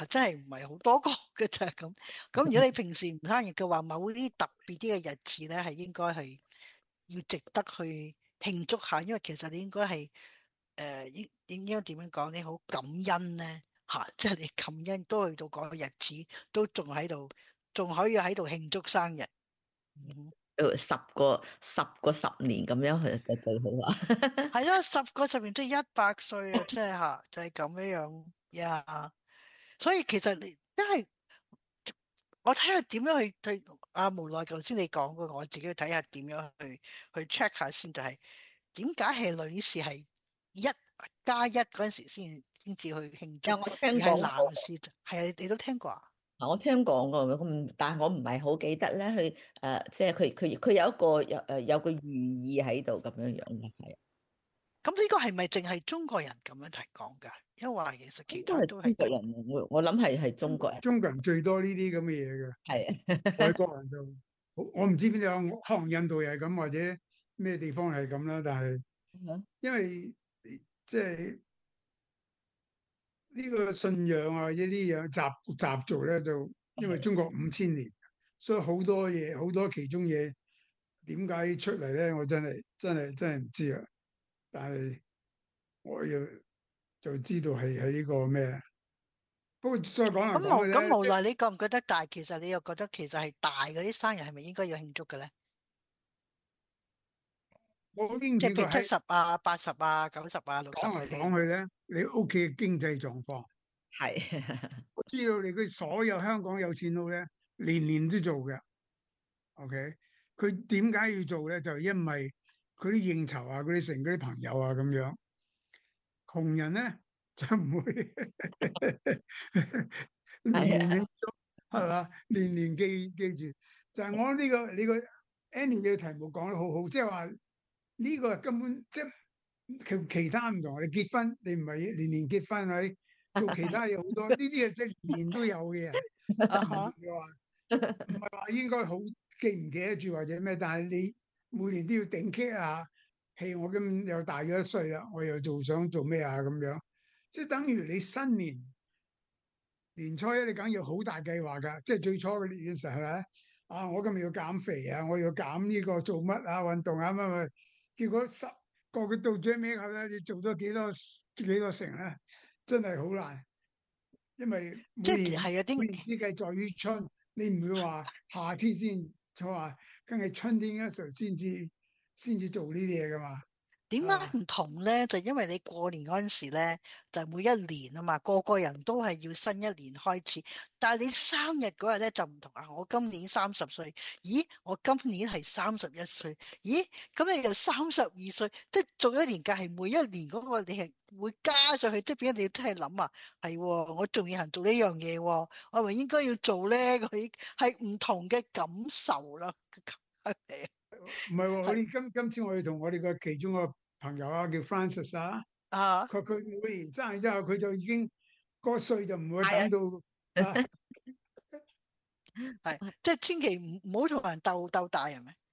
係真係唔係好多個嘅就係咁。咁如果你平時唔生日嘅話，某啲特別啲嘅日子咧，係應該係要值得去慶祝下，因為其實你應該係誒應應該點樣講？你好感恩咧嚇，即係你感恩都去到嗰個日子，都仲喺度，仲可以喺度慶祝生日。嗯誒十個十個十年咁樣去就最好啊！ 係啊，十個十年即係一百歲啊，即係吓，就係咁樣樣呀。所以其實你因為我睇下點樣去對啊，無奈頭先你講過，我自己去睇下點樣去去 check 下先，就係點解係女士係一加一嗰陣時先先至去慶祝， 我聽而係講男士就係啊，你都聽過啊？ 我聽講過，咁但係我唔係好記得咧。佢誒，即係佢佢佢有一個有誒有個寓意喺度咁樣樣嘅，係。 咁呢個係咪淨係中國人咁樣提講㗎？因為其實其他都係中國人，我我諗係係中國人。 中國人最多呢啲咁嘅嘢嘅， 係外國人就好，我唔知邊度，可能印度又係咁，或者咩地方係咁啦。但係因為即係呢個信仰啊，或者呢樣習習俗咧，就因為中國五千年，所以好多嘢，好多其中嘢點解出嚟咧？我真係真係真係唔知啊！但係我又就知道係喺呢個咩？不過再講嚟咁無講去咧， 咁無奈，你覺唔覺得大？其實你又覺得其實係大嗰啲生日係咪應該要慶祝嘅咧？ 我經即係譬如七驗過係十啊、八十啊、九十啊、六十講嚟嗰啲。 講去咧，你屋企嘅經濟狀況係我知道你佢所有香港有錢佬咧，年年都做嘅。OK，佢點解要做咧？就係因為佢啲應酬啊，嗰啲成嗰啲朋友啊咁樣。窮人咧就唔會年年慶祝，係嘛？年年記記住，就係我呢個你個 Annie 嘅題目講得好好，即係話呢個根本即係其其他唔同。你結婚你唔係年年結婚，係做其他嘢好多呢啲嘢，即係年年都有嘅。 啊哈， 唔係話唔係話應該好記唔記得住或者咩，但係你每年都要定 care 啊。係我今又大咗一歲啦，我又做想做咩啊咁樣，即係等於你新年年初一你梗要好大計劃㗎，即係最初嘅年嘅時候係咪啊？我今日要減肥啊，我要減呢個做乜啊運動啊乜乜，結果十個個到最尾後咧，你做咗幾多幾多成咧？真係好難，因為每年係啊啲每年之計在於春，你唔會話夏天先做啊，梗係春天嗰時候先至。先至做呢啲嘢噶嘛？ 點解唔同咧？就因為你過年嗰陣時咧，就每一年啊嘛，個個人都係要新一年開始。但係你生日嗰日咧就唔同啊！我今年三十歲，咦？我今年係三十一歲，咦？咁你又三十二歲，即係做一年計係每一年嗰個你係會加上去，即係變咗你要真係諗啊，係我仲要行做呢樣嘢，我係咪應該要做咧？嗰啲係唔同嘅感受啦，係咪？ 唔係喎，好似今今次我哋同我哋個其中個朋友啊，叫 Francis 啊， 啊， 佢佢每年生日之後，佢就已經嗰歲就唔會等到啊， 係即係千祈唔唔好同人鬥鬥大，係咪？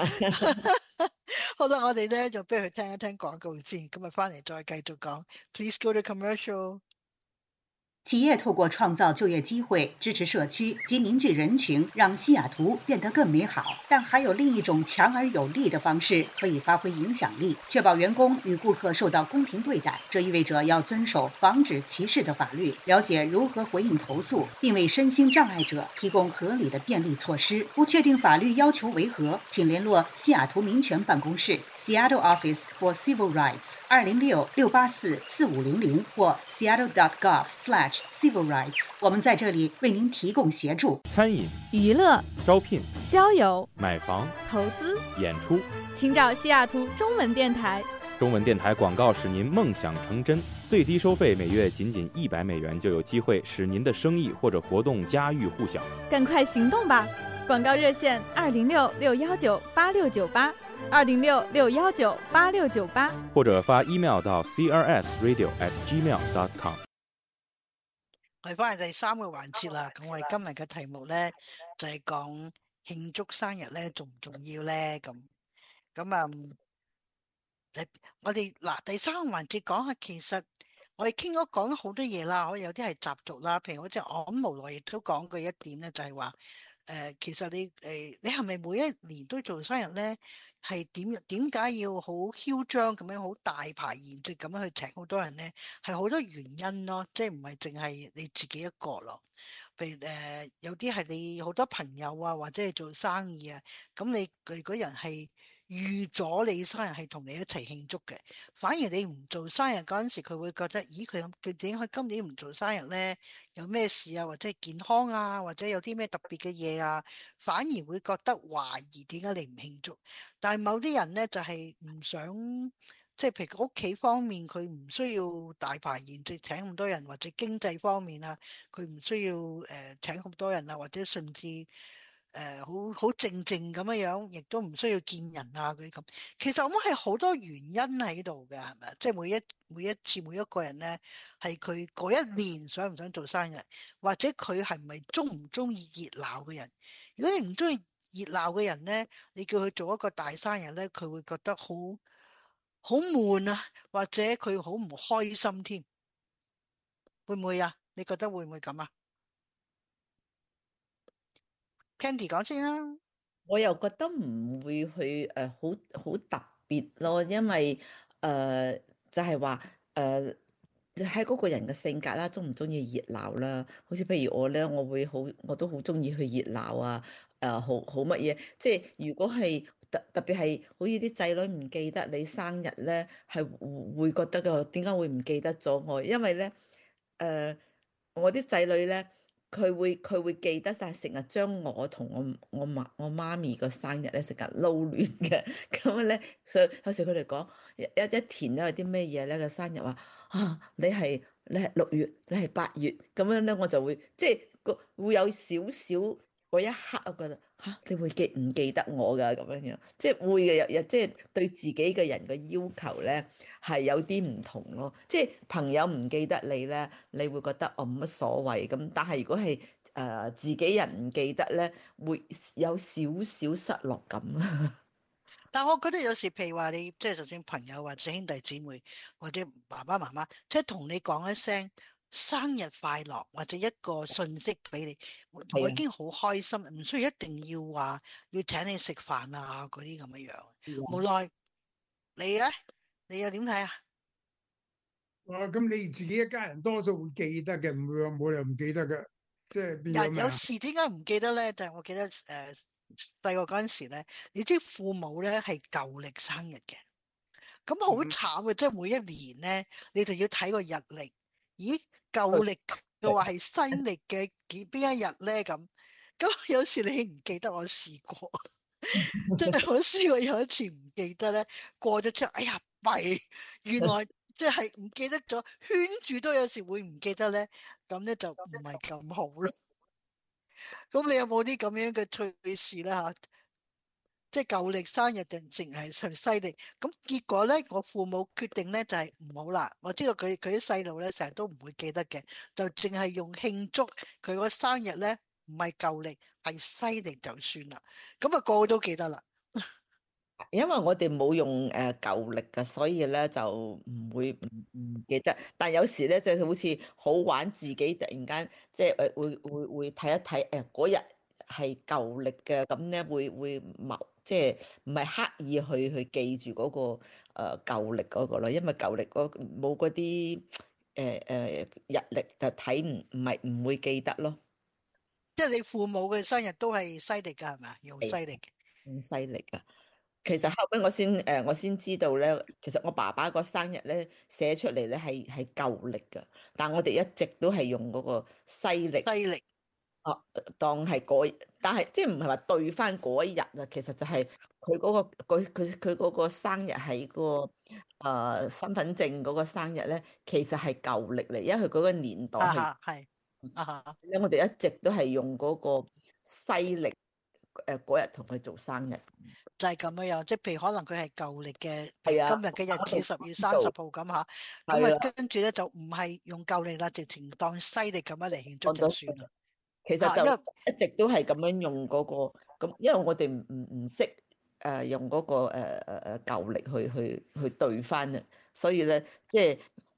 好啦，我哋咧就不如去聽一聽廣告先，今日翻嚟再繼續講。Please go to commercial。 企業透過創造就業機會、支持社區及凝聚人群，讓西雅圖變得更美好。但還有另一種強而有力的方式可以發揮影響力，確保員工與顧客受到公平對待。這意味着要遵守防止歧視的法律，了解如何回應投訴，並為身心障礙者提供合理的便利措施。不確定法律要求為何，請聯絡西雅圖民權辦公室 （Seattle Office for Civil Rights） 二零六六八四四五零零或 seattle dot gov slash civil rights。我們在這裡為您提供協助。 餐飲、 娛樂、 招聘、 交友、 買房、 投資、 演出， 請找西雅圖中文電台。 中文電台廣告使您夢想成真，最低收費每月僅僅一百美元，就有機會使您的生意或者活動家喻戶曉。 趕快行動吧！廣告熱線二零六六幺九八六九八，二零六六幺九八六九八， 或者發 email 到 c r s radio at gmail dot com。 我哋翻嚟第三個環節啦，咁我哋今日嘅題目咧就係講慶祝生日咧重唔重要咧？咁咁啊，你我哋嗱第三個環節講下，其實我哋傾咗講咗好多嘢啦，可以有啲係習俗啦，譬如好似我咁無奈亦都講過一點咧，就係話誒，其實你誒、呃，你係咪每一年都做生日咧？係點點解要好囂張咁樣好大排筵席咁樣去請好多人咧？係好多原因咯，即係唔係淨係你自己一個咯。譬如誒、呃，有啲係你好多朋友啊，或者係做生意啊，咁你佢嗰人係預咗你生日係同你一齊慶祝嘅，反而你唔做生日嗰陣時，佢會覺得，咦，佢佢點解今年唔做生日咧？有咩事啊？或者係健康啊？或者有啲咩特別嘅嘢啊？反而會覺得懷疑點解你唔慶祝。但係某啲人咧就係、是、唔想，即係譬如屋企方面佢唔需要大排筵席請咁多人，或者經濟方面啊，佢唔需要誒、呃、請咁多人啊，或者甚至。誒、呃，好好靜靜咁樣樣，亦都唔需要見人啊嗰啲咁。其實我諗係好多原因喺度嘅，係咪？即係每一每一次每一個人咧，係佢嗰一年想唔想做生日，或者佢係咪中唔中意熱鬧嘅人？如果你唔中意熱鬧嘅人咧，你叫佢做一個大生日咧，佢會覺得好好悶啊，或者佢好唔開心添，會唔會啊？你覺得會唔會咁啊？Candy 講先啦。 我又覺得唔會去誒好好特別咯，因為誒、呃、就係話誒喺嗰個人嘅性格啦，中唔中意熱鬧啦？好似譬如我咧，我會好我都好中意去熱鬧啊！誒、呃、好好乜嘢？即係如果係特特別係好似啲仔女唔記得你生日咧，係會覺得個點解會唔記得咗我？因為咧誒、呃、我啲仔女咧。佢會佢會記得，但係成日將我同我我媽我媽咪個生日咧成日撈亂嘅，咁咧所以有時佢哋講一一填咗有啲咩嘢咧個生日話啊，你係你係六月，你係八月咁樣咧，我就會即係個會有少少嗰一刻，我覺得嚇、啊、你會記唔記得我㗎咁樣樣，即係會嘅，日日即係對自己嘅人嘅要求咧係有啲唔同咯。即係朋友唔記得你咧，你會覺得哦冇乜所謂咁，但係如果係誒、呃、自己人唔記得咧，會有少少失落感啊。 但我覺得有時譬如話你即係就算朋友或者兄弟姊妹或者爸爸媽媽，即係同你講一聲生日快樂或者一個信息俾你，我我已經好開心，唔需要一定要話要請你食飯啊嗰啲咁嘅樣。無奈你咧，你又點睇啊？ 哇！咁你自己一家人多數會記得嘅，唔會話冇理由唔記得嘅，即係變咗咩啊？ 有時點解唔記得咧？就係、是、我記得誒細個嗰陣時咧，你知父母咧係舊曆生日嘅，咁好慘嘅，即係每一年咧，你就要睇個日曆。咦，舊曆嘅話係新曆嘅幾邊一日咧？咁咁有時你唔記得，我試過，即係我試過有一次唔記得咧，過咗出，哎呀弊，原來即係唔記得咗，圈住都有時會唔記得咧，咁咧就唔係咁好咯。咁你有冇啲咁樣嘅趣事咧吓？即係舊曆生日定淨係上西曆？咁結果咧，我父母決定咧就係唔好啦。我知道佢佢啲細路咧成日都唔會記得嘅，就淨係用慶祝佢個生日咧，唔係舊曆係西曆就算啦。咁啊個個都記得啦。 因為我哋冇用誒舊曆嘅，所以咧就唔會唔唔記得。但有時咧就好似好玩，自己突然間即係誒會會會睇一睇誒嗰日係舊曆嘅，咁咧會會冇即係唔係刻意去去記住嗰、嗰個誒、呃、舊曆嗰個咯，因為舊曆嗰冇嗰啲誒誒日曆就睇唔唔係唔會記得咯。 即係你父母嘅生日都係西曆㗎係咪？用西曆嘅， 用西曆㗎。其實後尾我先誒，我先知道咧，其實我爸爸個生日咧寫出嚟咧係係舊曆㗎，但我哋一直都係用嗰個西曆。 西曆哦，當係嗰，但係即係唔係話對翻嗰一日啊，其實就係佢嗰個佢佢佢嗰個生日係個誒身份證嗰個生日咧，其實係舊曆嚟，因為佢嗰個年代係係啊哈， 咧，我哋一直都係用嗰個西曆誒嗰日同佢做生日。 就係咁樣樣，即係譬如可能佢係舊曆嘅， 係啊今日嘅日子十月三十號咁吓，咁啊跟住咧就唔係用舊曆啦，直情當西曆咁樣嚟慶祝就算啦。 其實就一直都係咁樣用嗰個咁，因為我哋唔唔唔識誒用嗰個誒誒誒舊曆去去去對翻啊，所以咧即係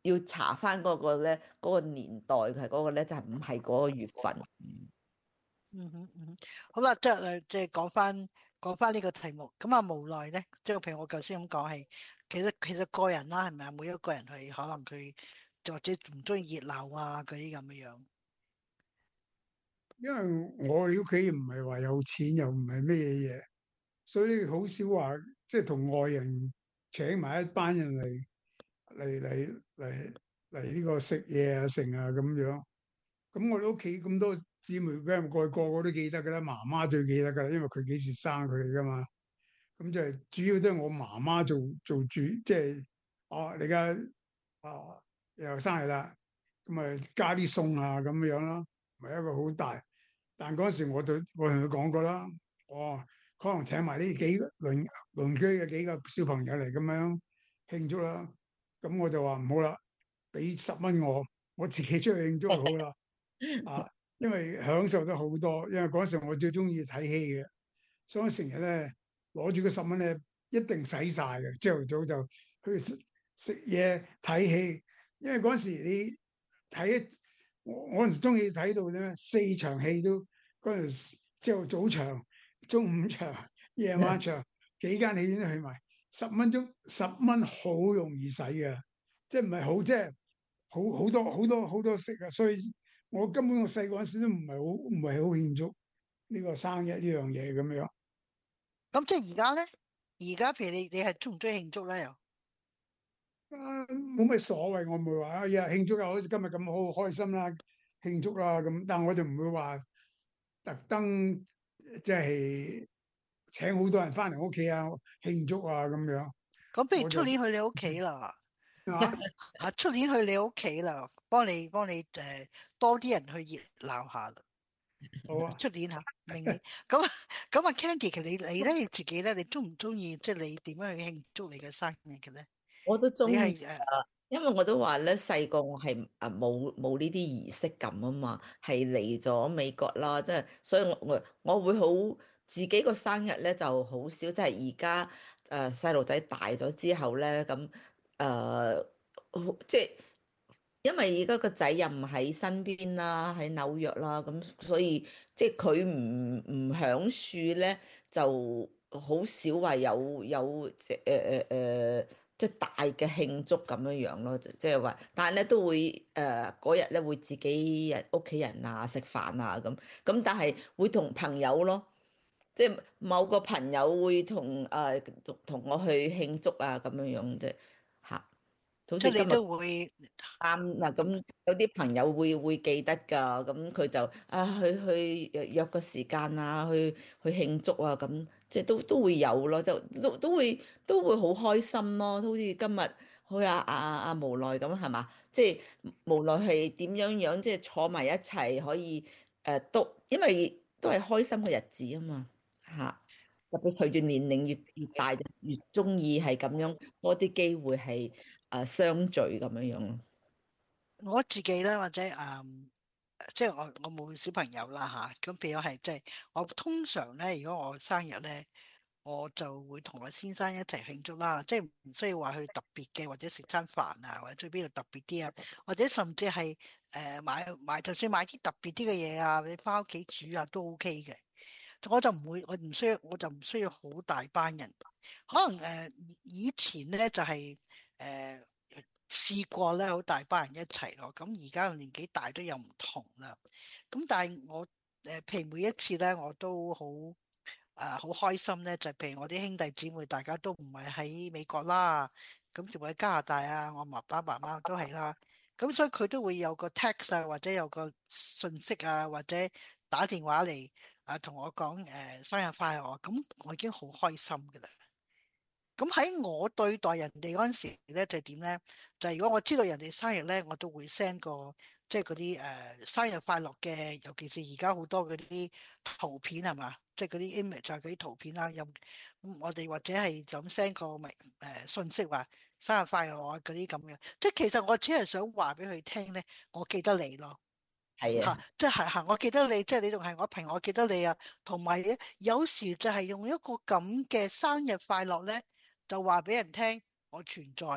要查翻嗰個咧，嗰、個年代係嗰個咧就係唔係嗰個月份。 嗯哼嗯哼，好啦，即係誒，即係講翻講翻呢個題目。咁啊，無奈咧，即係譬如我頭先咁講係，其實其實個人啦，係咪啊？每一個人係可能佢就或者唔中意熱鬧啊嗰啲咁嘅樣。 因為我哋屋企唔係話有錢，又唔係咩嘢，所以好少話即係同外人請埋一班人嚟嚟嚟嚟嚟呢個食嘢啊、食啊咁樣。咁我哋屋企咁多姊妹，梗係個個個都記得噶啦，媽媽最記得噶啦，因為佢幾時生佢哋噶嘛。咁就係主要都係我媽媽做做主，即係哦，你而家啊又生日啦，咁啊加啲餸啊咁樣咯，唔係一個好大。但嗰時我對我同佢講過啦，哦，可能請埋呢幾個鄰鄰居嘅幾個小朋友嚟咁樣慶祝啦。咁我就話唔好啦，俾十蚊我，我自己出去慶祝就好啦。啊，因為享受得好多，因為嗰時我最中意睇戲嘅，所以成日咧攞住嗰十蚊咧一定使晒嘅。朝頭早就去食食嘢睇戲，因為嗰時你睇我我嗰時中意睇到咧四場戲都嗰陣，朝頭早場、中午場、夜晚場幾間戲院都去埋，十蚊鐘十蚊好容易使嘅，即係唔係好即係好好多好多好多食啊，所以。我根本我細個嗰時都唔係好唔係好慶祝呢個生日呢樣嘢咁樣。 咁即係而家咧，而家譬如你你係中唔中意慶祝咧又？ 啊，冇咩所謂，我唔會話哎呀慶祝啊，好似今日咁好開心啦，慶祝啦咁。但係我就唔會話特登即係請好多人翻嚟屋企啊慶祝啊咁樣。 咁不如出年去你屋企啦。啊！出年去你屋企啦，幫你幫你誒、呃、多啲人去熱鬧下啦。 好啊！ 出年嚇，明年咁咁啊 ，Candy，其實你你咧你自己咧，你中唔中意即係你點樣去慶祝你嘅生日嘅咧？ 我都中意誒， 因為我都話咧，細個我係誒冇冇呢啲儀式感啊嘛，係嚟咗美國啦，即係所以我我我會好自己個生日咧就好少，即係而家誒細路仔大咗之後咧咁。誒、呃，即係因為而家個仔又唔喺身邊啦，喺紐約啦，咁所以即係佢唔唔響樹咧，就好少話有有即誒誒誒，即係大嘅慶祝咁樣樣咯，即係話，但係咧都會誒嗰日咧會自己人屋企人啊食飯啊咁，咁但係會同朋友咯。即係某個朋友會同誒同我去慶祝啊咁樣樣啫。嚇，好似今日都會啱嗱，咁有啲朋友會會記得㗎，咁佢就啊去去約約個時間啊，去去慶祝啊，咁即係都都會有咯，就都都會都會好開心咯，好似今日好似阿阿阿無奈咁係嘛，即係無奈係點樣樣，即係坐埋一齊可以誒都，因為都係開心嘅日子啊嘛嚇。特別隨住年齡越越大，就越中意係咁樣多啲機會係誒相聚咁樣樣咯。 我自己咧，或者誒、嗯，即係我我冇小朋友啦嚇，咁變咗係即係我通常咧，如果我生日咧，我就會同我先生一齊慶祝啦，即係唔需要話去特別嘅，或者食餐飯啊，或者去邊度特別啲啊，或者甚至係誒、呃、買買，就算買啲特別啲嘅嘢啊，你翻屋企煮啊都 OK 嘅。我就唔會，我唔需要，我就唔需要好大班人。可能誒、呃、以前咧就係誒試過咧好大班人一齊咯。咁而家年紀大都有唔同啦。咁但係我誒、呃、譬如每一次咧我都好誒好開心咧，就係、譬如我啲兄弟姊妹大家都唔係喺美國啦，咁仲喺加拿大啊，我爸爸媽媽都係啦。咁所以佢都會有個 text 啊，或者有個信息啊，或者打電話嚟。啊，同我講誒、呃、生日快樂，咁我已經好開心㗎啦。咁喺我對待人哋嗰陣時咧，就點、係、咧？就係、如果我知道人哋生日咧，我都會 send 個即係嗰啲誒生日快樂嘅，尤其是而家好多嗰啲圖片係嘛，即係嗰啲 image 就係嗰啲圖片啦。又咁我哋或者係就咁 send 個咪誒信息話生日快樂啊嗰啲咁樣。即係其實我只係想話俾佢聽咧，我記得你咯。 係啊， 即係吓，我記得你，即係你仲係我朋友，我記得你啊。同埋咧，有時就係用一個咁嘅生日快樂咧，就話俾人聽我存在，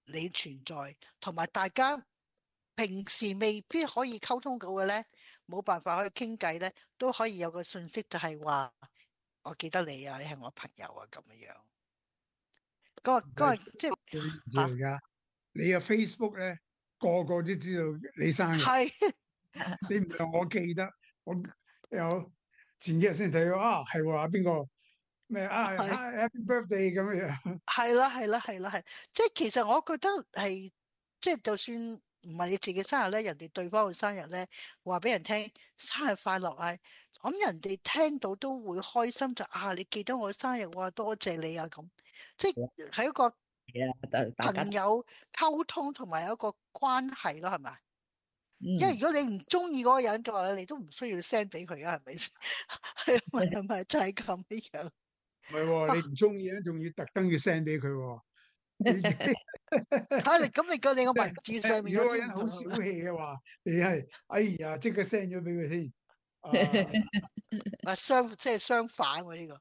你存在，同埋大家平時未必可以溝通到嘅咧，冇辦法可以傾偈咧，都可以有個信息就係話我記得你啊，你係我朋友啊咁樣樣。嗰個嗰個即係嚇嚟㗎，你嘅 Facebook 咧個個都知道你生日， 係你唔係我記得，我有前幾日先睇到啊，係喎邊個咩啊 Happy Birthday 咁樣。 係啦係啦係啦係，即係其實我覺得係即係就算唔係你自己生日咧，人哋對方嘅生日咧，話俾人聽生日快樂啊，咁人哋聽到都會開心就啊，你記得我生日，哇多謝你啊咁，即係係一個朋友溝通同埋有一個關係咯，係咪？因為如果你唔中意嗰個人嘅話，你都唔需要 send 俾佢啊，係咪先？係咪係咪就係咁樣？ 唔係喎，你唔中意咧，仲要特登要 send 俾佢喎。 嚇你咁你個你個文字上面有如果個人啲唔同好小氣嘅話，你係哎呀即刻 send 咗俾佢先。 啊，相即係相反喎呢個。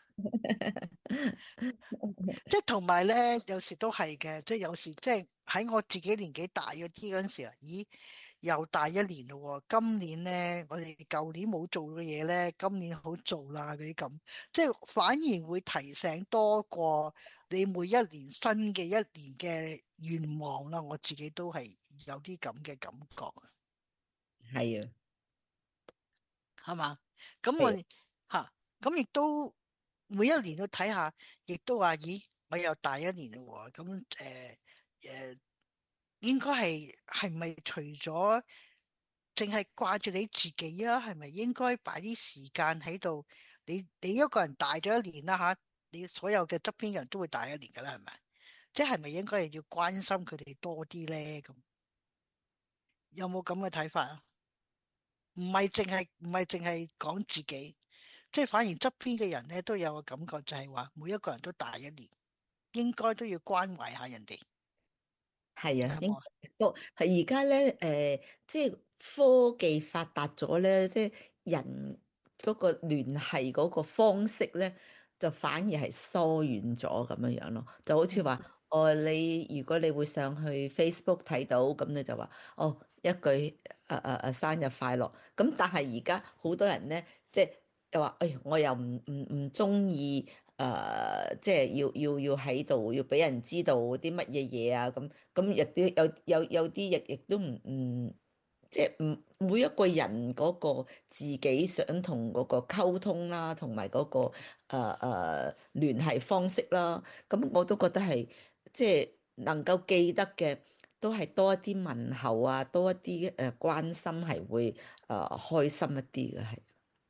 即係同埋咧，有時都係嘅，即係有時即係喺我自己年紀大咗啲嗰陣時啊，咦，又大一年咯喎！今年咧，我哋舊年冇做嘅嘢咧，今年好做啦嗰啲咁，即係反而會提醒多過你每一年新嘅一年嘅願望啦。我自己都係有啲咁嘅感覺啊。 係啊， 係嘛？咁我嚇咁亦都。每一年都睇下，亦都話：咦，我又大一年咯喎！咁誒誒，應該係係咪除咗淨係掛住你自己啊？係咪應該擺啲時間喺度？你你一個人大咗一年啦嚇，你所有嘅側邊人都會大一年㗎啦，係咪？即係咪應該係要關心佢哋多啲咧？咁有冇咁嘅睇法啊？唔係淨係唔係淨係講自己。即係反而側邊嘅人咧都有個感覺，就係話每一個人都大一年，應該都要關懷下人哋。 係啊，應該都係而家咧，誒、呃，即係科技發達咗咧，即係人嗰個聯繫嗰個方式咧，就反而係疏遠咗咁樣樣咯。就好似話，哦，你如果你會上去 Facebook 睇到，咁你就話，哦，一句誒誒誒生日快樂。咁但係而家好多人咧，即係。又話，誒，我又唔唔唔中意，誒，即係要要要喺度，要俾人知道啲乜嘢嘢啊，咁咁亦都有有有啲亦亦都唔唔，即係唔每一個人嗰個自己想同嗰個溝通啦，同埋嗰個誒誒聯繫方式啦，咁我都覺得係即係能夠記得嘅，都係多一啲問候啊，多一啲誒關心係會誒開心一啲嘅係。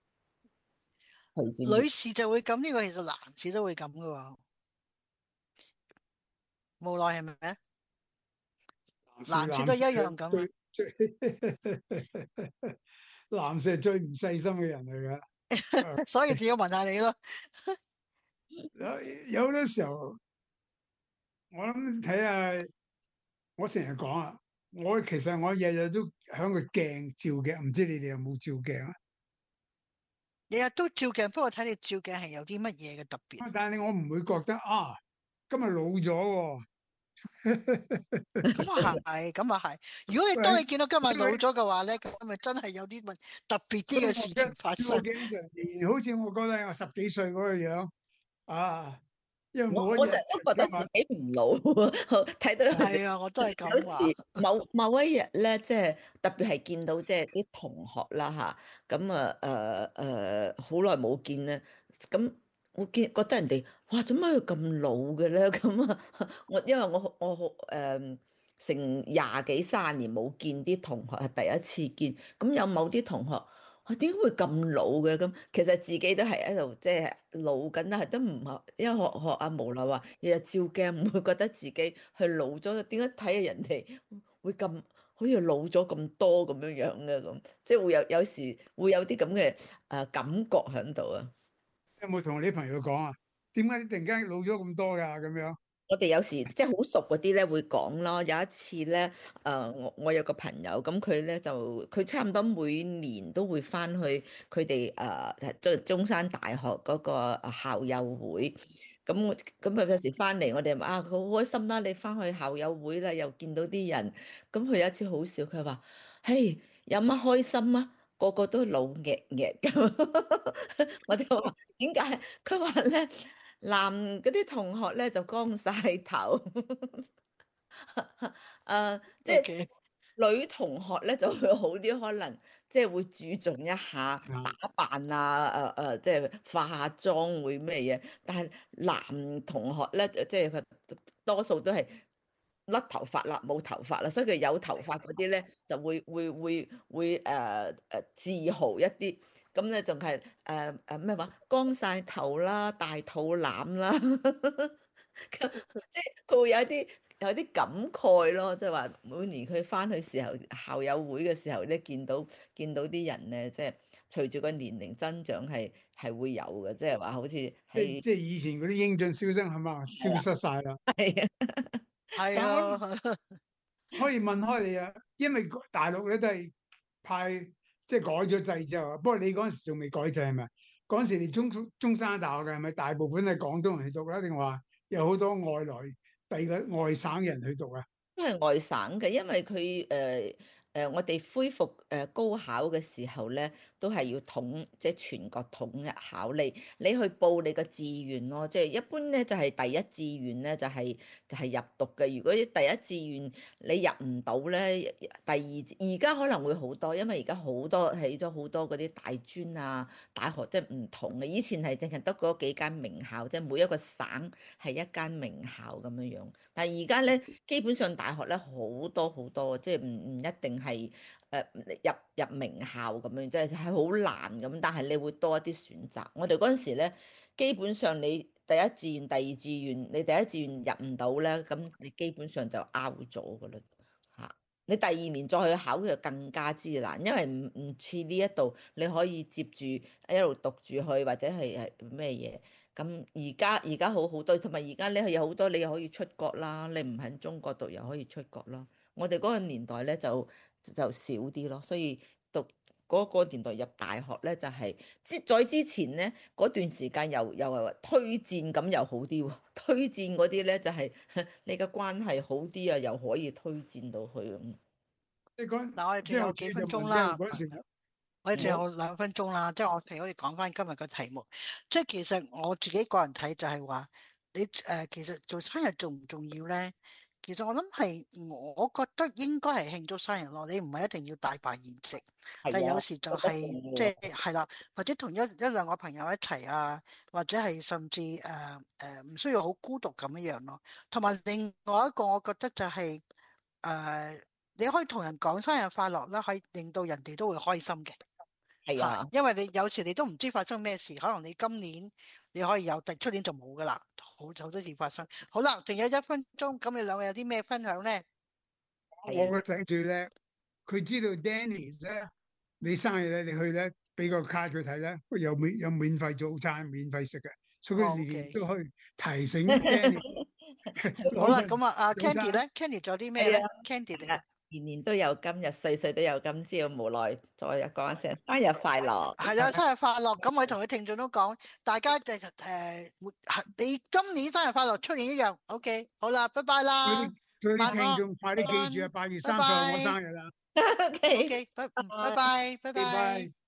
女士就會咁，呢個其實男士都會咁噶喎，無奈係咪咧？男士都一樣咁。 男士係最唔細心嘅人嚟噶， 所以就要問下你咯。 有有好多時候，我諗睇下，我成日講啊，我其實我日日都響個鏡照鏡，唔知你哋有冇照鏡啊？ 日日都照鏡，不過睇你照鏡係有啲乜嘢嘅特別。 但係我唔會覺得啊，今日老咗喎。 咁啊係，咁啊係。如果你當你見到今日老咗嘅話咧，咁咪真係有啲乜特別啲嘅事情發生。 好似我覺得我十幾歲嗰個樣啊，因為我我成日都覺得自己唔老，睇到係啊，我都係咁話。 某某一日咧，即係特別係見到即係啲同學啦嚇，咁啊誒誒好耐冇見咧，咁我見覺得人哋哇做乜佢咁老嘅咧？咁啊，我因為我我好誒成廿幾三十年冇見啲同學係第一次見，咁有某啲同學。我點解會咁老嘅？咁其實自己都係喺度即係老緊，但係都唔係，因為學學阿毛啦話，日日照鏡唔會覺得自己係老咗。點解睇下人哋會咁好似老咗咁多咁樣樣嘅咁？即係會有有時會有啲咁嘅誒感覺喺度啊！ 有冇同你啲朋友講啊？點解你突然間老咗咁多㗎？咁樣？ 我哋有時即係好熟嗰啲咧會講咯。有一次咧，誒、呃、我我有個朋友，咁佢咧就佢差唔多每年都會翻去佢哋誒即係中山大學嗰個校友會。 咁我咁啊有時翻嚟，我哋啊佢好開心啦，你翻去校友會啦，又見到啲人。咁佢有一次好笑，佢話：嘿，有乜開心啊？個個都老嘅嘅咁。我哋話點解？佢話咧，男嗰啲同學咧就光晒頭。誒，即係 OK 女同學咧就會好啲，可能即係會注重一下打扮啊，誒、誒，即係化下妝會咩嘢。但係男同學咧，就即係佢多數都係甩頭髮啦，冇頭髮啦，所以佢有頭髮嗰啲咧就會會會會誒誒自豪一啲。咁咧仲係誒誒咩話光晒頭啦，大肚腩啦。咁即係佢會有一啲有啲感慨咯，即係話每年佢翻去時候校友會嘅時候咧，見到見到啲人咧，即係隨住個年齡增長係係會有嘅，即係話好似即係即係以前嗰啲英俊瀟灑係嘛，消失晒啦。 係啊， 係啊， 可以問開你啊，因為大陸咧都係派即係改咗制之後，不過你嗰陣時仲未改制係咪？嗰陣時你中中山大學嘅係咪大部分係廣東人去讀啦，定話有好多外來第二個外省人去讀啊？ 都係外省嘅，因為佢誒誒，我哋恢復誒高考嘅時候咧，都係要統即係全國統一考你，你去報你個志願咯。即係一般咧就係第一志願咧就係就係入讀嘅。如果第一志願你入唔到咧，第二而家可能會好多，因為而家好多起咗好多嗰啲大專啊大學，即係唔同嘅。以前係淨係得嗰幾間名校，即係每一個省係一間名校咁樣樣。但係而家咧基本上大學咧好多好多，即係唔唔一定係誒入入名校咁樣，即係係好難咁。但係你會多一啲選擇。我哋嗰陣時咧，基本上你第一志願、第二志願，你第一志願入唔到咧，咁你基本上就 out 咗噶啦嚇。你第二年再去考就更加之難，因為唔唔似呢一度你可以接住一路讀住去，或者係係咩嘢。咁而家而家好好多，同埋而家你係有好多你又可以出國啦，你唔喺中國讀又可以出國啦。我哋嗰個年代咧就就少啲咯，所以讀嗰個年代入大學咧就係之在之前咧嗰段時間又又係話推薦咁又好啲喎，推薦嗰啲咧就係你嘅關係好啲啊，又可以推薦到去咁。 你講嗱，我哋仲有幾分鐘啦。 嗰時我哋仲有兩分鐘啦，即係我哋可以講翻今日個題目。即係其實我自己個人睇就係話，你誒、呃、其實做生日重唔重要咧？其實我諗係，我覺得應該係慶祝生日咯。你唔係一定要大擺宴席，但係有時就係即係係啦，或者同一一兩個朋友一齊啊，或者係甚至誒誒唔需要好孤獨咁樣樣咯。同埋另外一個，我覺得就係、是、誒、呃、你可以同人講生日快樂啦，可以令到人哋都會開心嘅。 係啊， 因為你有時你都唔知發生咩事，可能你今年你可以有，但出年就冇噶啦，好好多事發生。好啦，仲有一分鐘，咁你兩個有啲咩分享咧？ 我個仔最叻，佢知道 Danny 咧，你生日咧，你去咧，俾個卡佢睇咧，有免有免費早餐，免費食嘅，所以佢年年都可以提醒 Danny。 好啦，咁啊，阿 Candy 咧 ，Candy 仲有啲咩咧 ？Candy 嚟。 年年都有今日，歲歲都有今朝，無奈再講一聲生日快樂。 係啦，生日快樂！咁我同佢聽眾都講，大家誒誒、呃，你今年生日快樂，出年一樣。OK， 好啦，拜拜啦。 所以啲聽眾快啲記住啊，八月三十號我生日啦。 OK，拜拜拜拜拜拜。